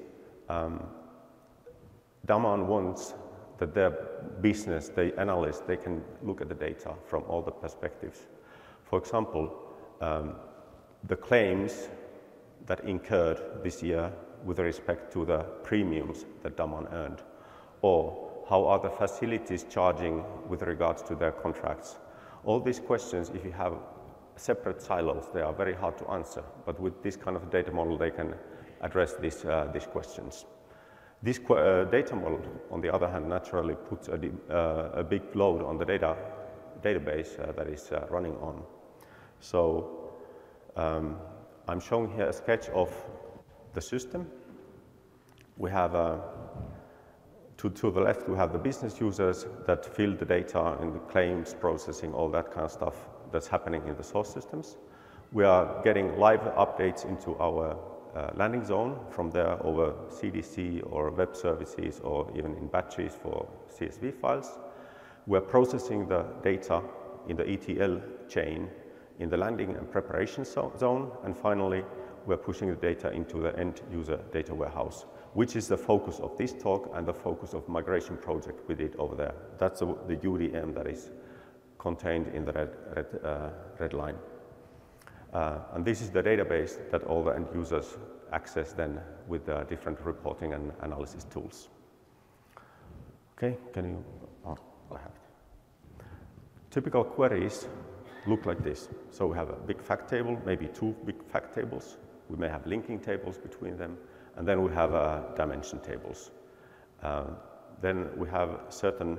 Daman wants that their business, the analysts, they can look at the data from all the perspectives. For example, the claims that incurred this year with respect to the premiums that Daman earned, or how are the facilities charging with regards to their contracts. All these questions, if you have separate silos, they are very hard to answer, but with this kind of data model, they can address these questions. This data model, on the other hand, naturally puts a big load on the database that is running on. So I'm showing here a sketch of the system. We have, to the left, we have the business users that fill the data in the claims processing, all that kind of stuff that's happening in the source systems. We are getting live updates into our landing zone from there over CDC or web services or even in batches for CSV files. We're processing the data in the ETL chain in the landing and preparation zone, and finally we're pushing the data into the end user data warehouse, which is the focus of this talk and the focus of migration project we did over there. That's the UDM that is contained in the red line. And this is the database that all the end users access then with the different reporting and analysis tools. Okay, can you, I have it. Typical queries look like this. So we have a big fact table, maybe 2 big fact tables. We may have linking tables between them, and then we have dimension tables. Then we have certain,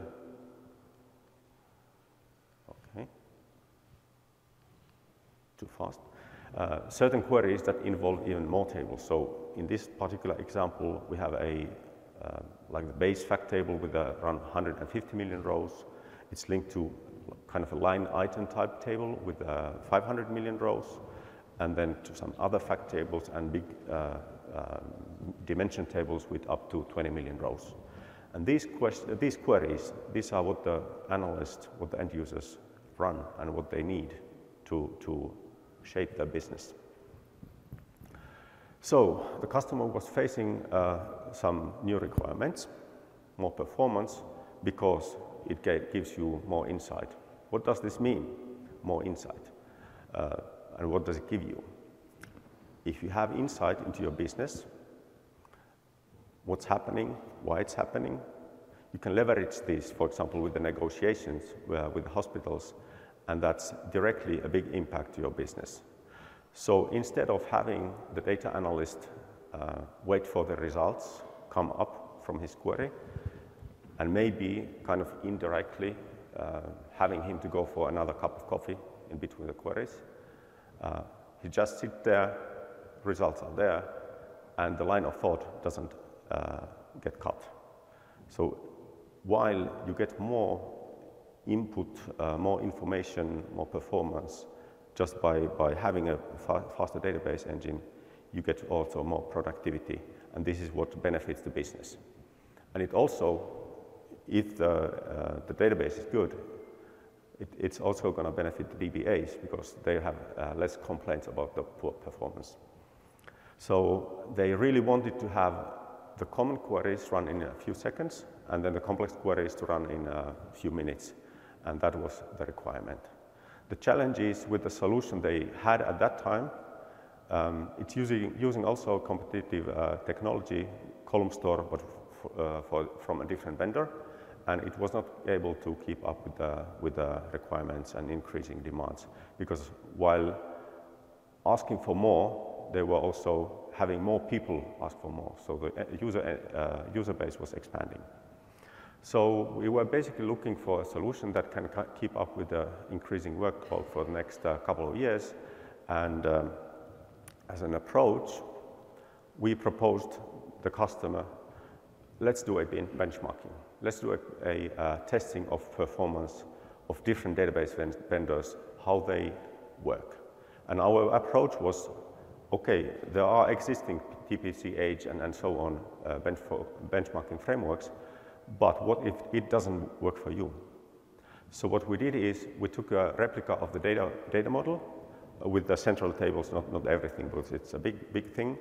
okay, too fast. Certain queries that involve even more tables. So in this particular example, we have like the base fact table with around 150 million rows. It's linked to kind of a line item type table with 500 million rows, and then to some other fact tables and big dimension tables with up to 20 million rows. And these queries, these are what the analysts, what the end users run and what they need to shape their business. So the customer was facing some new requirements, more performance, because it gives you more insight. What does this mean, more insight? And what does it give you? If you have insight into your business, what's happening, why it's happening, you can leverage this, for example, with the negotiations with the hospitals, and that's directly a big impact to your business. So instead of having the data analyst wait for the results come up from his query, and maybe kind of indirectly having him to go for another cup of coffee in between the queries. He just sits there, results are there, and the line of thought doesn't get cut. So while you get more input, more information, more performance, just by having a faster database engine, you get also more productivity, and this is what benefits the business. And it also, if the database is good, it's also going to benefit the DBAs because they have less complaints about the poor performance. So they really wanted to have the common queries run in a few seconds and then the complex queries to run in a few minutes, and that was the requirement. The challenge is with the solution they had at that time, it's using also competitive technology, column store, but from a different vendor, and it was not able to keep up with the requirements and increasing demands, because while asking for more, they were also having more people ask for more, so the user base was expanding. So we were basically looking for a solution that can keep up with the increasing workload for the next couple of years, and as an approach, we proposed the customer, let's do a benchmarking. Let's do a testing of performance of different database vendors, how they work. And our approach was, okay, there are existing TPC Age and so on benchmarking frameworks, but what if it doesn't work for you? So what we did is we took a replica of the data model with the central tables, not everything, because it's a big thing.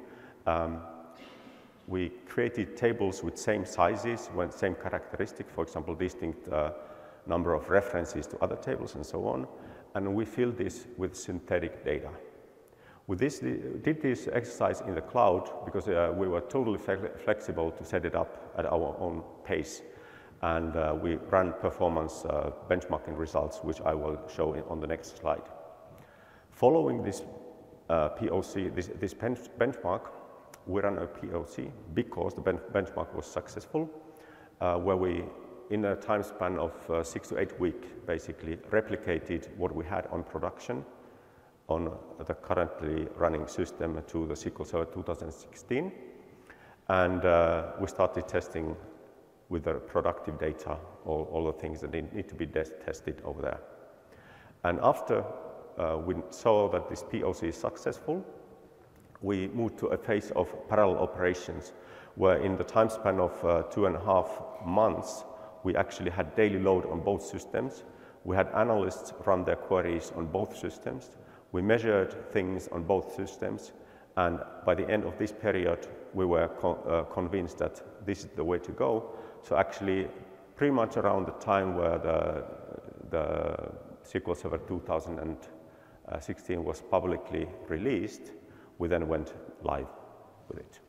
We created tables with same sizes, same characteristic, for example, distinct number of references to other tables and so on, and we filled this with synthetic data. We did this exercise in the cloud because we were totally flexible to set it up at our own pace, and we ran performance benchmarking results, which I will show on the next slide. Following this POC, this benchmark, we ran a POC because the benchmark was successful, where we, in a time span of 6 to 8 weeks, basically replicated what we had on production on the currently running system to the SQL Server 2016. And we started testing with the productive data, all the things that need to be tested over there. And after we saw that this POC is successful, we moved to a phase of parallel operations, where in the time span of 2.5 months, we actually had daily load on both systems. We had analysts run their queries on both systems. We measured things on both systems, and by the end of this period, we were convinced that this is the way to go. So actually, pretty much around the time where the SQL Server 2016 was publicly released, we then went live with it.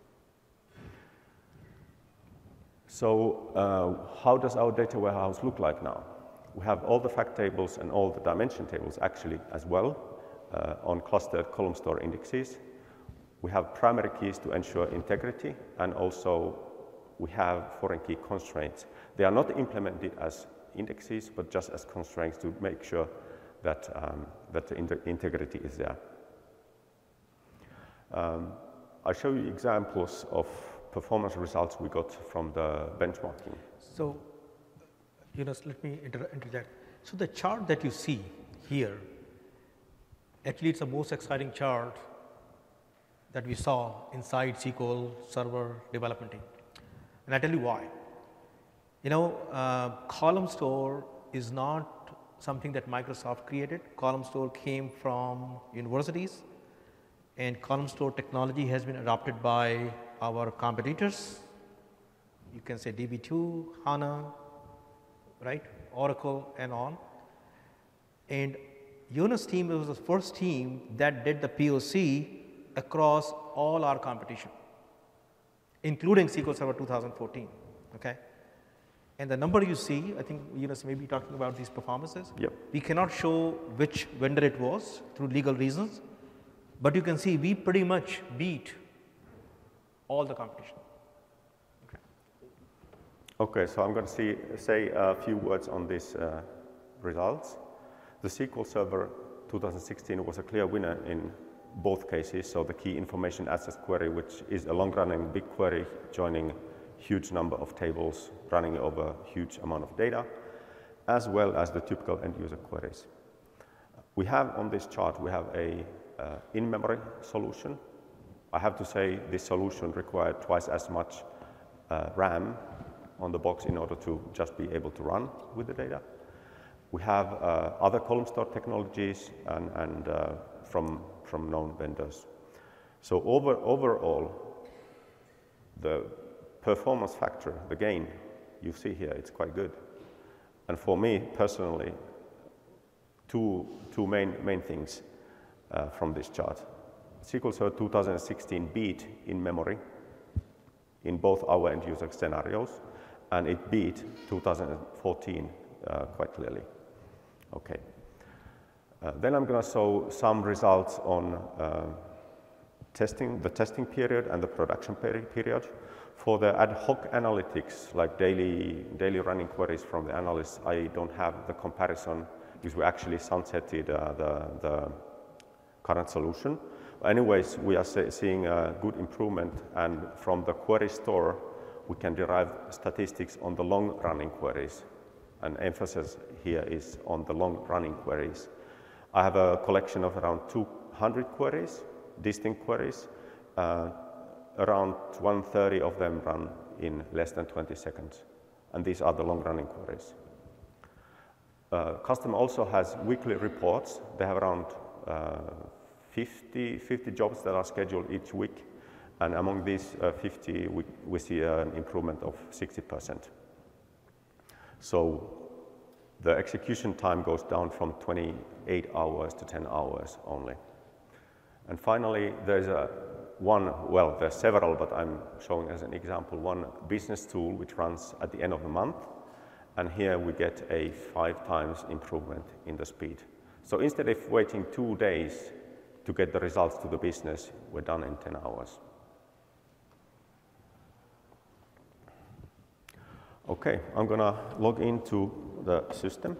So how does our data warehouse look like now? We have all the fact tables and all the dimension tables actually as well on clustered column store indexes. We have primary keys to ensure integrity, and also we have foreign key constraints. They are not implemented as indexes, but just as constraints to make sure that, that the integrity is there. I'll show you examples of performance results we got from the benchmarking. So, let me interject. So the chart that you see here, actually it's the most exciting chart that we saw inside SQL Server development team. And I tell you why. Column store is not something that Microsoft created. Column store came from universities, and column store technology has been adopted by our competitors. You can say DB2, HANA, right, Oracle, and on. And Jonas' team was the first team that did the POC across all our competition, including SQL Server 2014. Okay, and the number you see, I think Jonas may be talking about these performances. Yep. We cannot show which vendor it was through legal reasons, but you can see we pretty much beat all the competition. Okay, so I'm going to say a few words on these results. The SQL Server 2016 was a clear winner in both cases. So the key information access query, which is a long-running big query joining huge number of tables running over huge amount of data, as well as the typical end-user queries. We have on this chart, we have a in-memory solution. I have to say this solution required twice as much RAM on the box in order to just be able to run with the data. We have other column store technologies and from known vendors. So overall, the performance factor, the gain you see here, it's quite good. And for me personally, two main things from this chart. SQL Server 2016 beat in memory in both our end user scenarios, and it beat 2014 quite clearly. Okay. Then I'm going to show some results on the testing period and the production period. For the ad hoc analytics, like daily running queries from the analysts, I don't have the comparison because we actually sunsetted the current solution. Anyways, we are seeing a good improvement, and from the query store, we can derive statistics on the long-running queries. And emphasis here is on the long-running queries. I have a collection of around 200 queries, distinct queries. Around 130 of them run in less than 20 seconds. And these are the long-running queries. Customer also has weekly reports. They have around 50 jobs that are scheduled each week. And among these 50, we see an improvement of 60%. So the execution time goes down from 28 hours to 10 hours only. And finally, there's there's several, but I'm showing as an example, one business tool which runs at the end of the month. And here we get a 5 times improvement in the speed. So instead of waiting 2 days to get the results to the business, we're done in 10 hours. Okay, I'm going to log into the system.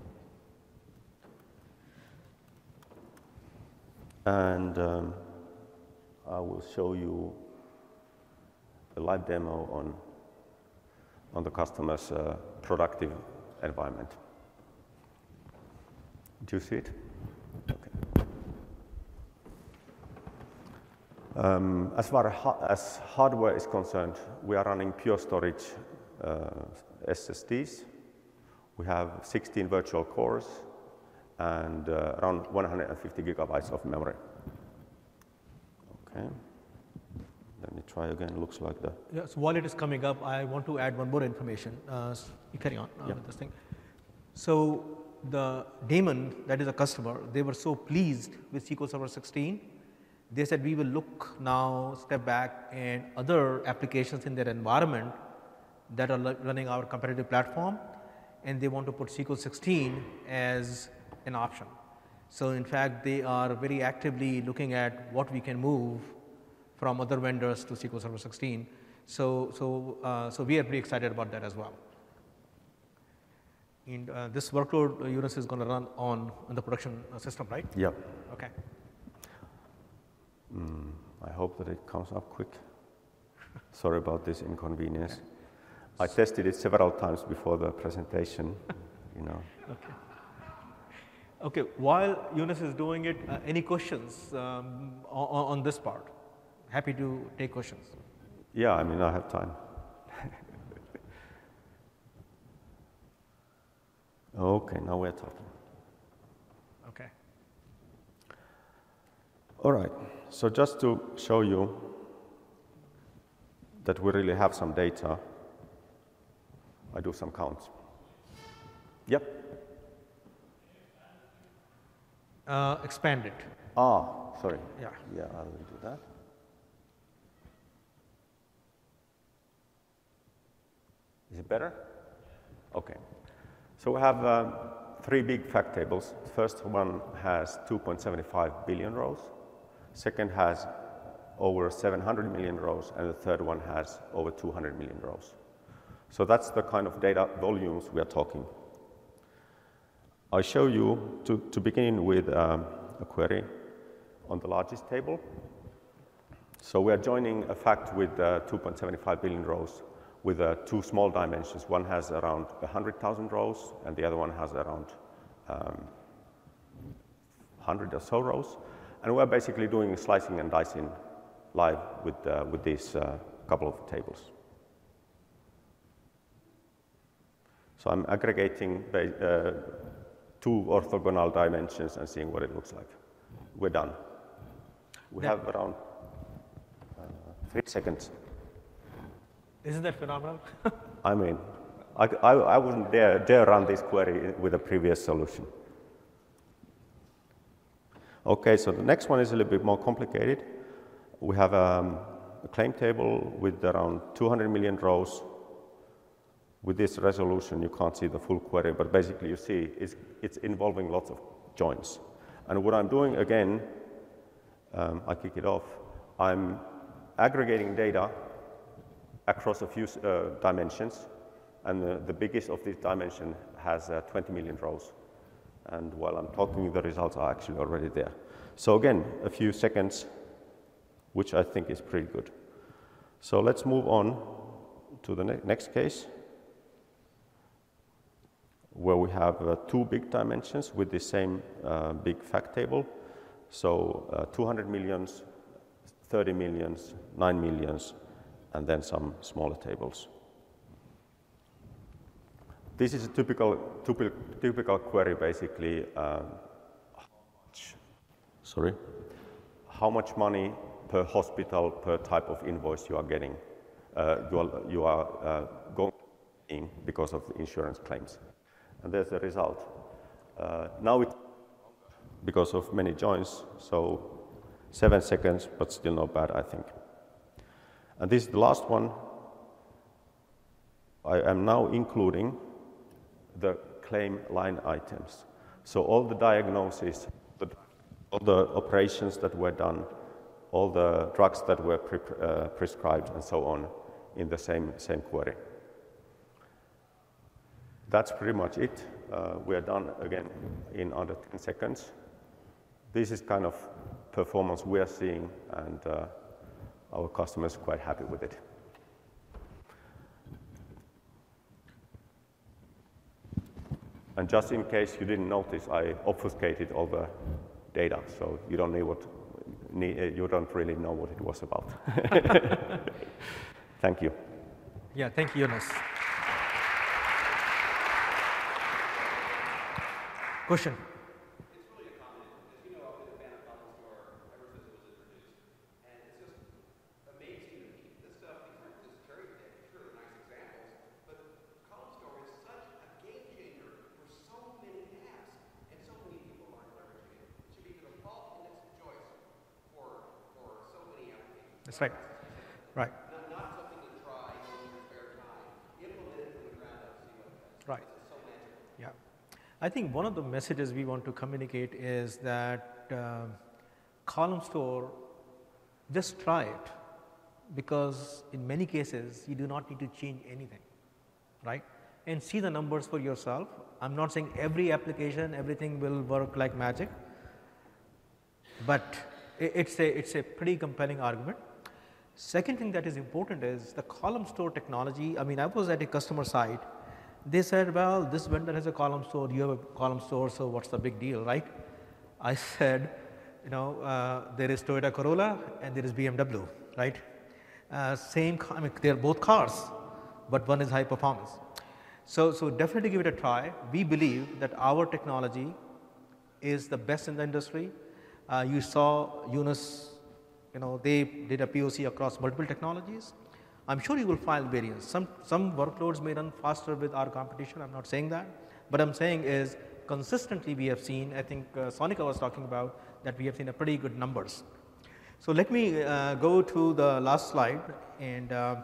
And I will show you a live demo on the customer's productive environment. Do you see it? Okay. As far as hardware is concerned, we are running Pure Storage SSDs. We have 16 virtual cores and around 150 gigabytes of memory. Okay. Let me try again. Looks like the. Yeah, so while it is coming up, I want to add one more information. You carry on with this thing. So the Damon, that is a customer, they were so pleased with SQL Server 16. They said we will look now, step back, and other applications in their environment that are running our competitive platform, and they want to put SQL 16 as an option. So in fact, they are very actively looking at what we can move from other vendors to SQL Server 16. So we are pretty excited about that as well. And this workload, Jonas, is going to run on the production system, right? Yeah. Okay. I hope that it comes up quick. Sorry about this inconvenience. Okay. I tested it several times before the presentation, you know. Okay. Okay, while Jonas is doing it, any questions on this part? Happy to take questions. Yeah, I mean, I have time. Okay, now we're talking. Okay. All right, so just to show you that we really have some data, I do some counts. Yep. Expand it. Sorry. Yeah. Yeah, I will do that. Is it better? Okay. So we have 3 big fact tables. The first one has 2.75 billion rows. Second has over 700 million rows, and the third one has over 200 million rows. So that's the kind of data volumes we are talking. I show you to begin with a query on the largest table. So we are joining a fact with 2.75 billion rows with two small dimensions. One has around 100,000 rows and the other one has around 100 or so rows. And we're basically doing slicing and dicing live with these couple of tables. So I'm aggregating two orthogonal dimensions and seeing what it looks like. We're done. We have around 3 seconds. Isn't that phenomenal? I mean, I wouldn't dare run this query with a previous solution. Okay, so the next one is a little bit more complicated. We have a claim table with around 200 million rows. With this resolution, you can't see the full query, but basically you see it's involving lots of joins. And what I'm doing again, I kick it off, I'm aggregating data across a few dimensions, and the biggest of this dimension has 20 million rows. And while I'm talking, the results are actually already there. So again, a few seconds, which I think is pretty good. So let's move on to the next case, where we have two big dimensions with the same big fact table. So 200 millions, 30 millions, 9 millions, and then some smaller tables. This is a typical query, basically. How much money per hospital, per type of invoice you are getting, you are going in because of the insurance claims. And there's the result. Now it's because of many joins, so 7 seconds, but still not bad, I think. And this is the last one. I am now including the claim line items. So all the diagnoses, all the operations that were done, all the drugs that were prescribed, and so on, in the same query. That's pretty much it. We are done again in under 10 seconds. This is kind of performance we are seeing, and our customers are quite happy with it. And just in case you didn't notice, I obfuscated all the data, so you don't really know what it was about. Thank you. Yeah, thank you, Jonas. Question? It's really a comment. As you know, I've been a fan of Column Store ever since it was introduced. And it's just amazing to me. This stuff, these aren't just cherry picked, sure, they're nice examples, but Column Store is such a game changer for so many apps, and so many people aren't leveraging it. It should be the default index of choice for so many applications. That's right. Right. Not something to try in your spare time. Implement it from the ground up, see what it does. Right. It's so magical. Yeah. I think one of the messages we want to communicate is that Column Store, just try it, because in many cases you do not need to change anything, right? And see the numbers for yourself. I'm not saying every application, everything will work like magic, but it's a pretty compelling argument. Second thing that is important is the Column Store technology. I mean, I was at a customer site. They said, well, this vendor has a Column Store, you have a Column Store, so what's the big deal, right? I said, you know, there is Toyota Corolla and there is BMW, right? I mean, they're both cars, but one is high performance. So definitely give it a try. We believe that our technology is the best in the industry. You saw Jonas, you know, they did a POC across multiple technologies. I'm sure you will find variance. Some workloads may run faster with our competition. I'm not saying that, but I'm saying is consistently we have seen. I think Sonika was talking about that we have seen a pretty good numbers. So let me go to the last slide, and now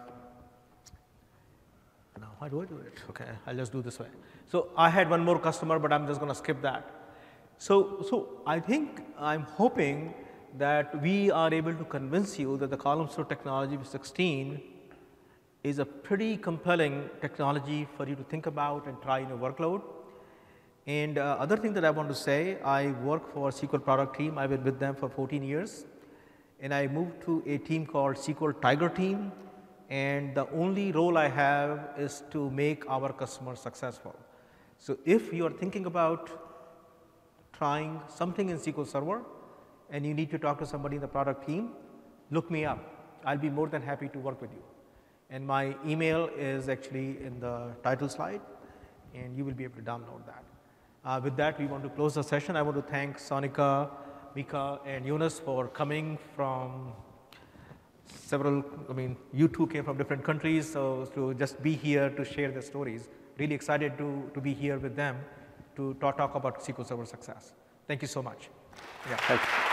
how do I do it? Okay, I'll just do this way. So I had one more customer, but I'm just going to skip that. So I think I'm hoping that we are able to convince you that the Column Store technology with 16 is a pretty compelling technology for you to think about and try in your workload. And other thing that I want to say, I work for SQL product team. I've been with them for 14 years. And I moved to a team called SQL Tiger team. And the only role I have is to make our customers successful. So if you are thinking about trying something in SQL Server and you need to talk to somebody in the product team, look me up. I'll be more than happy to work with you. And my email is actually in the title slide, and you will be able to download that. With that, we want to close the session. I want to thank Sonika, Mika, and Yunus for coming from several, you two came from different countries, so to just be here to share their stories. Really excited to be here with them to talk about SQL Server success. Thank you so much. Yeah. Thanks.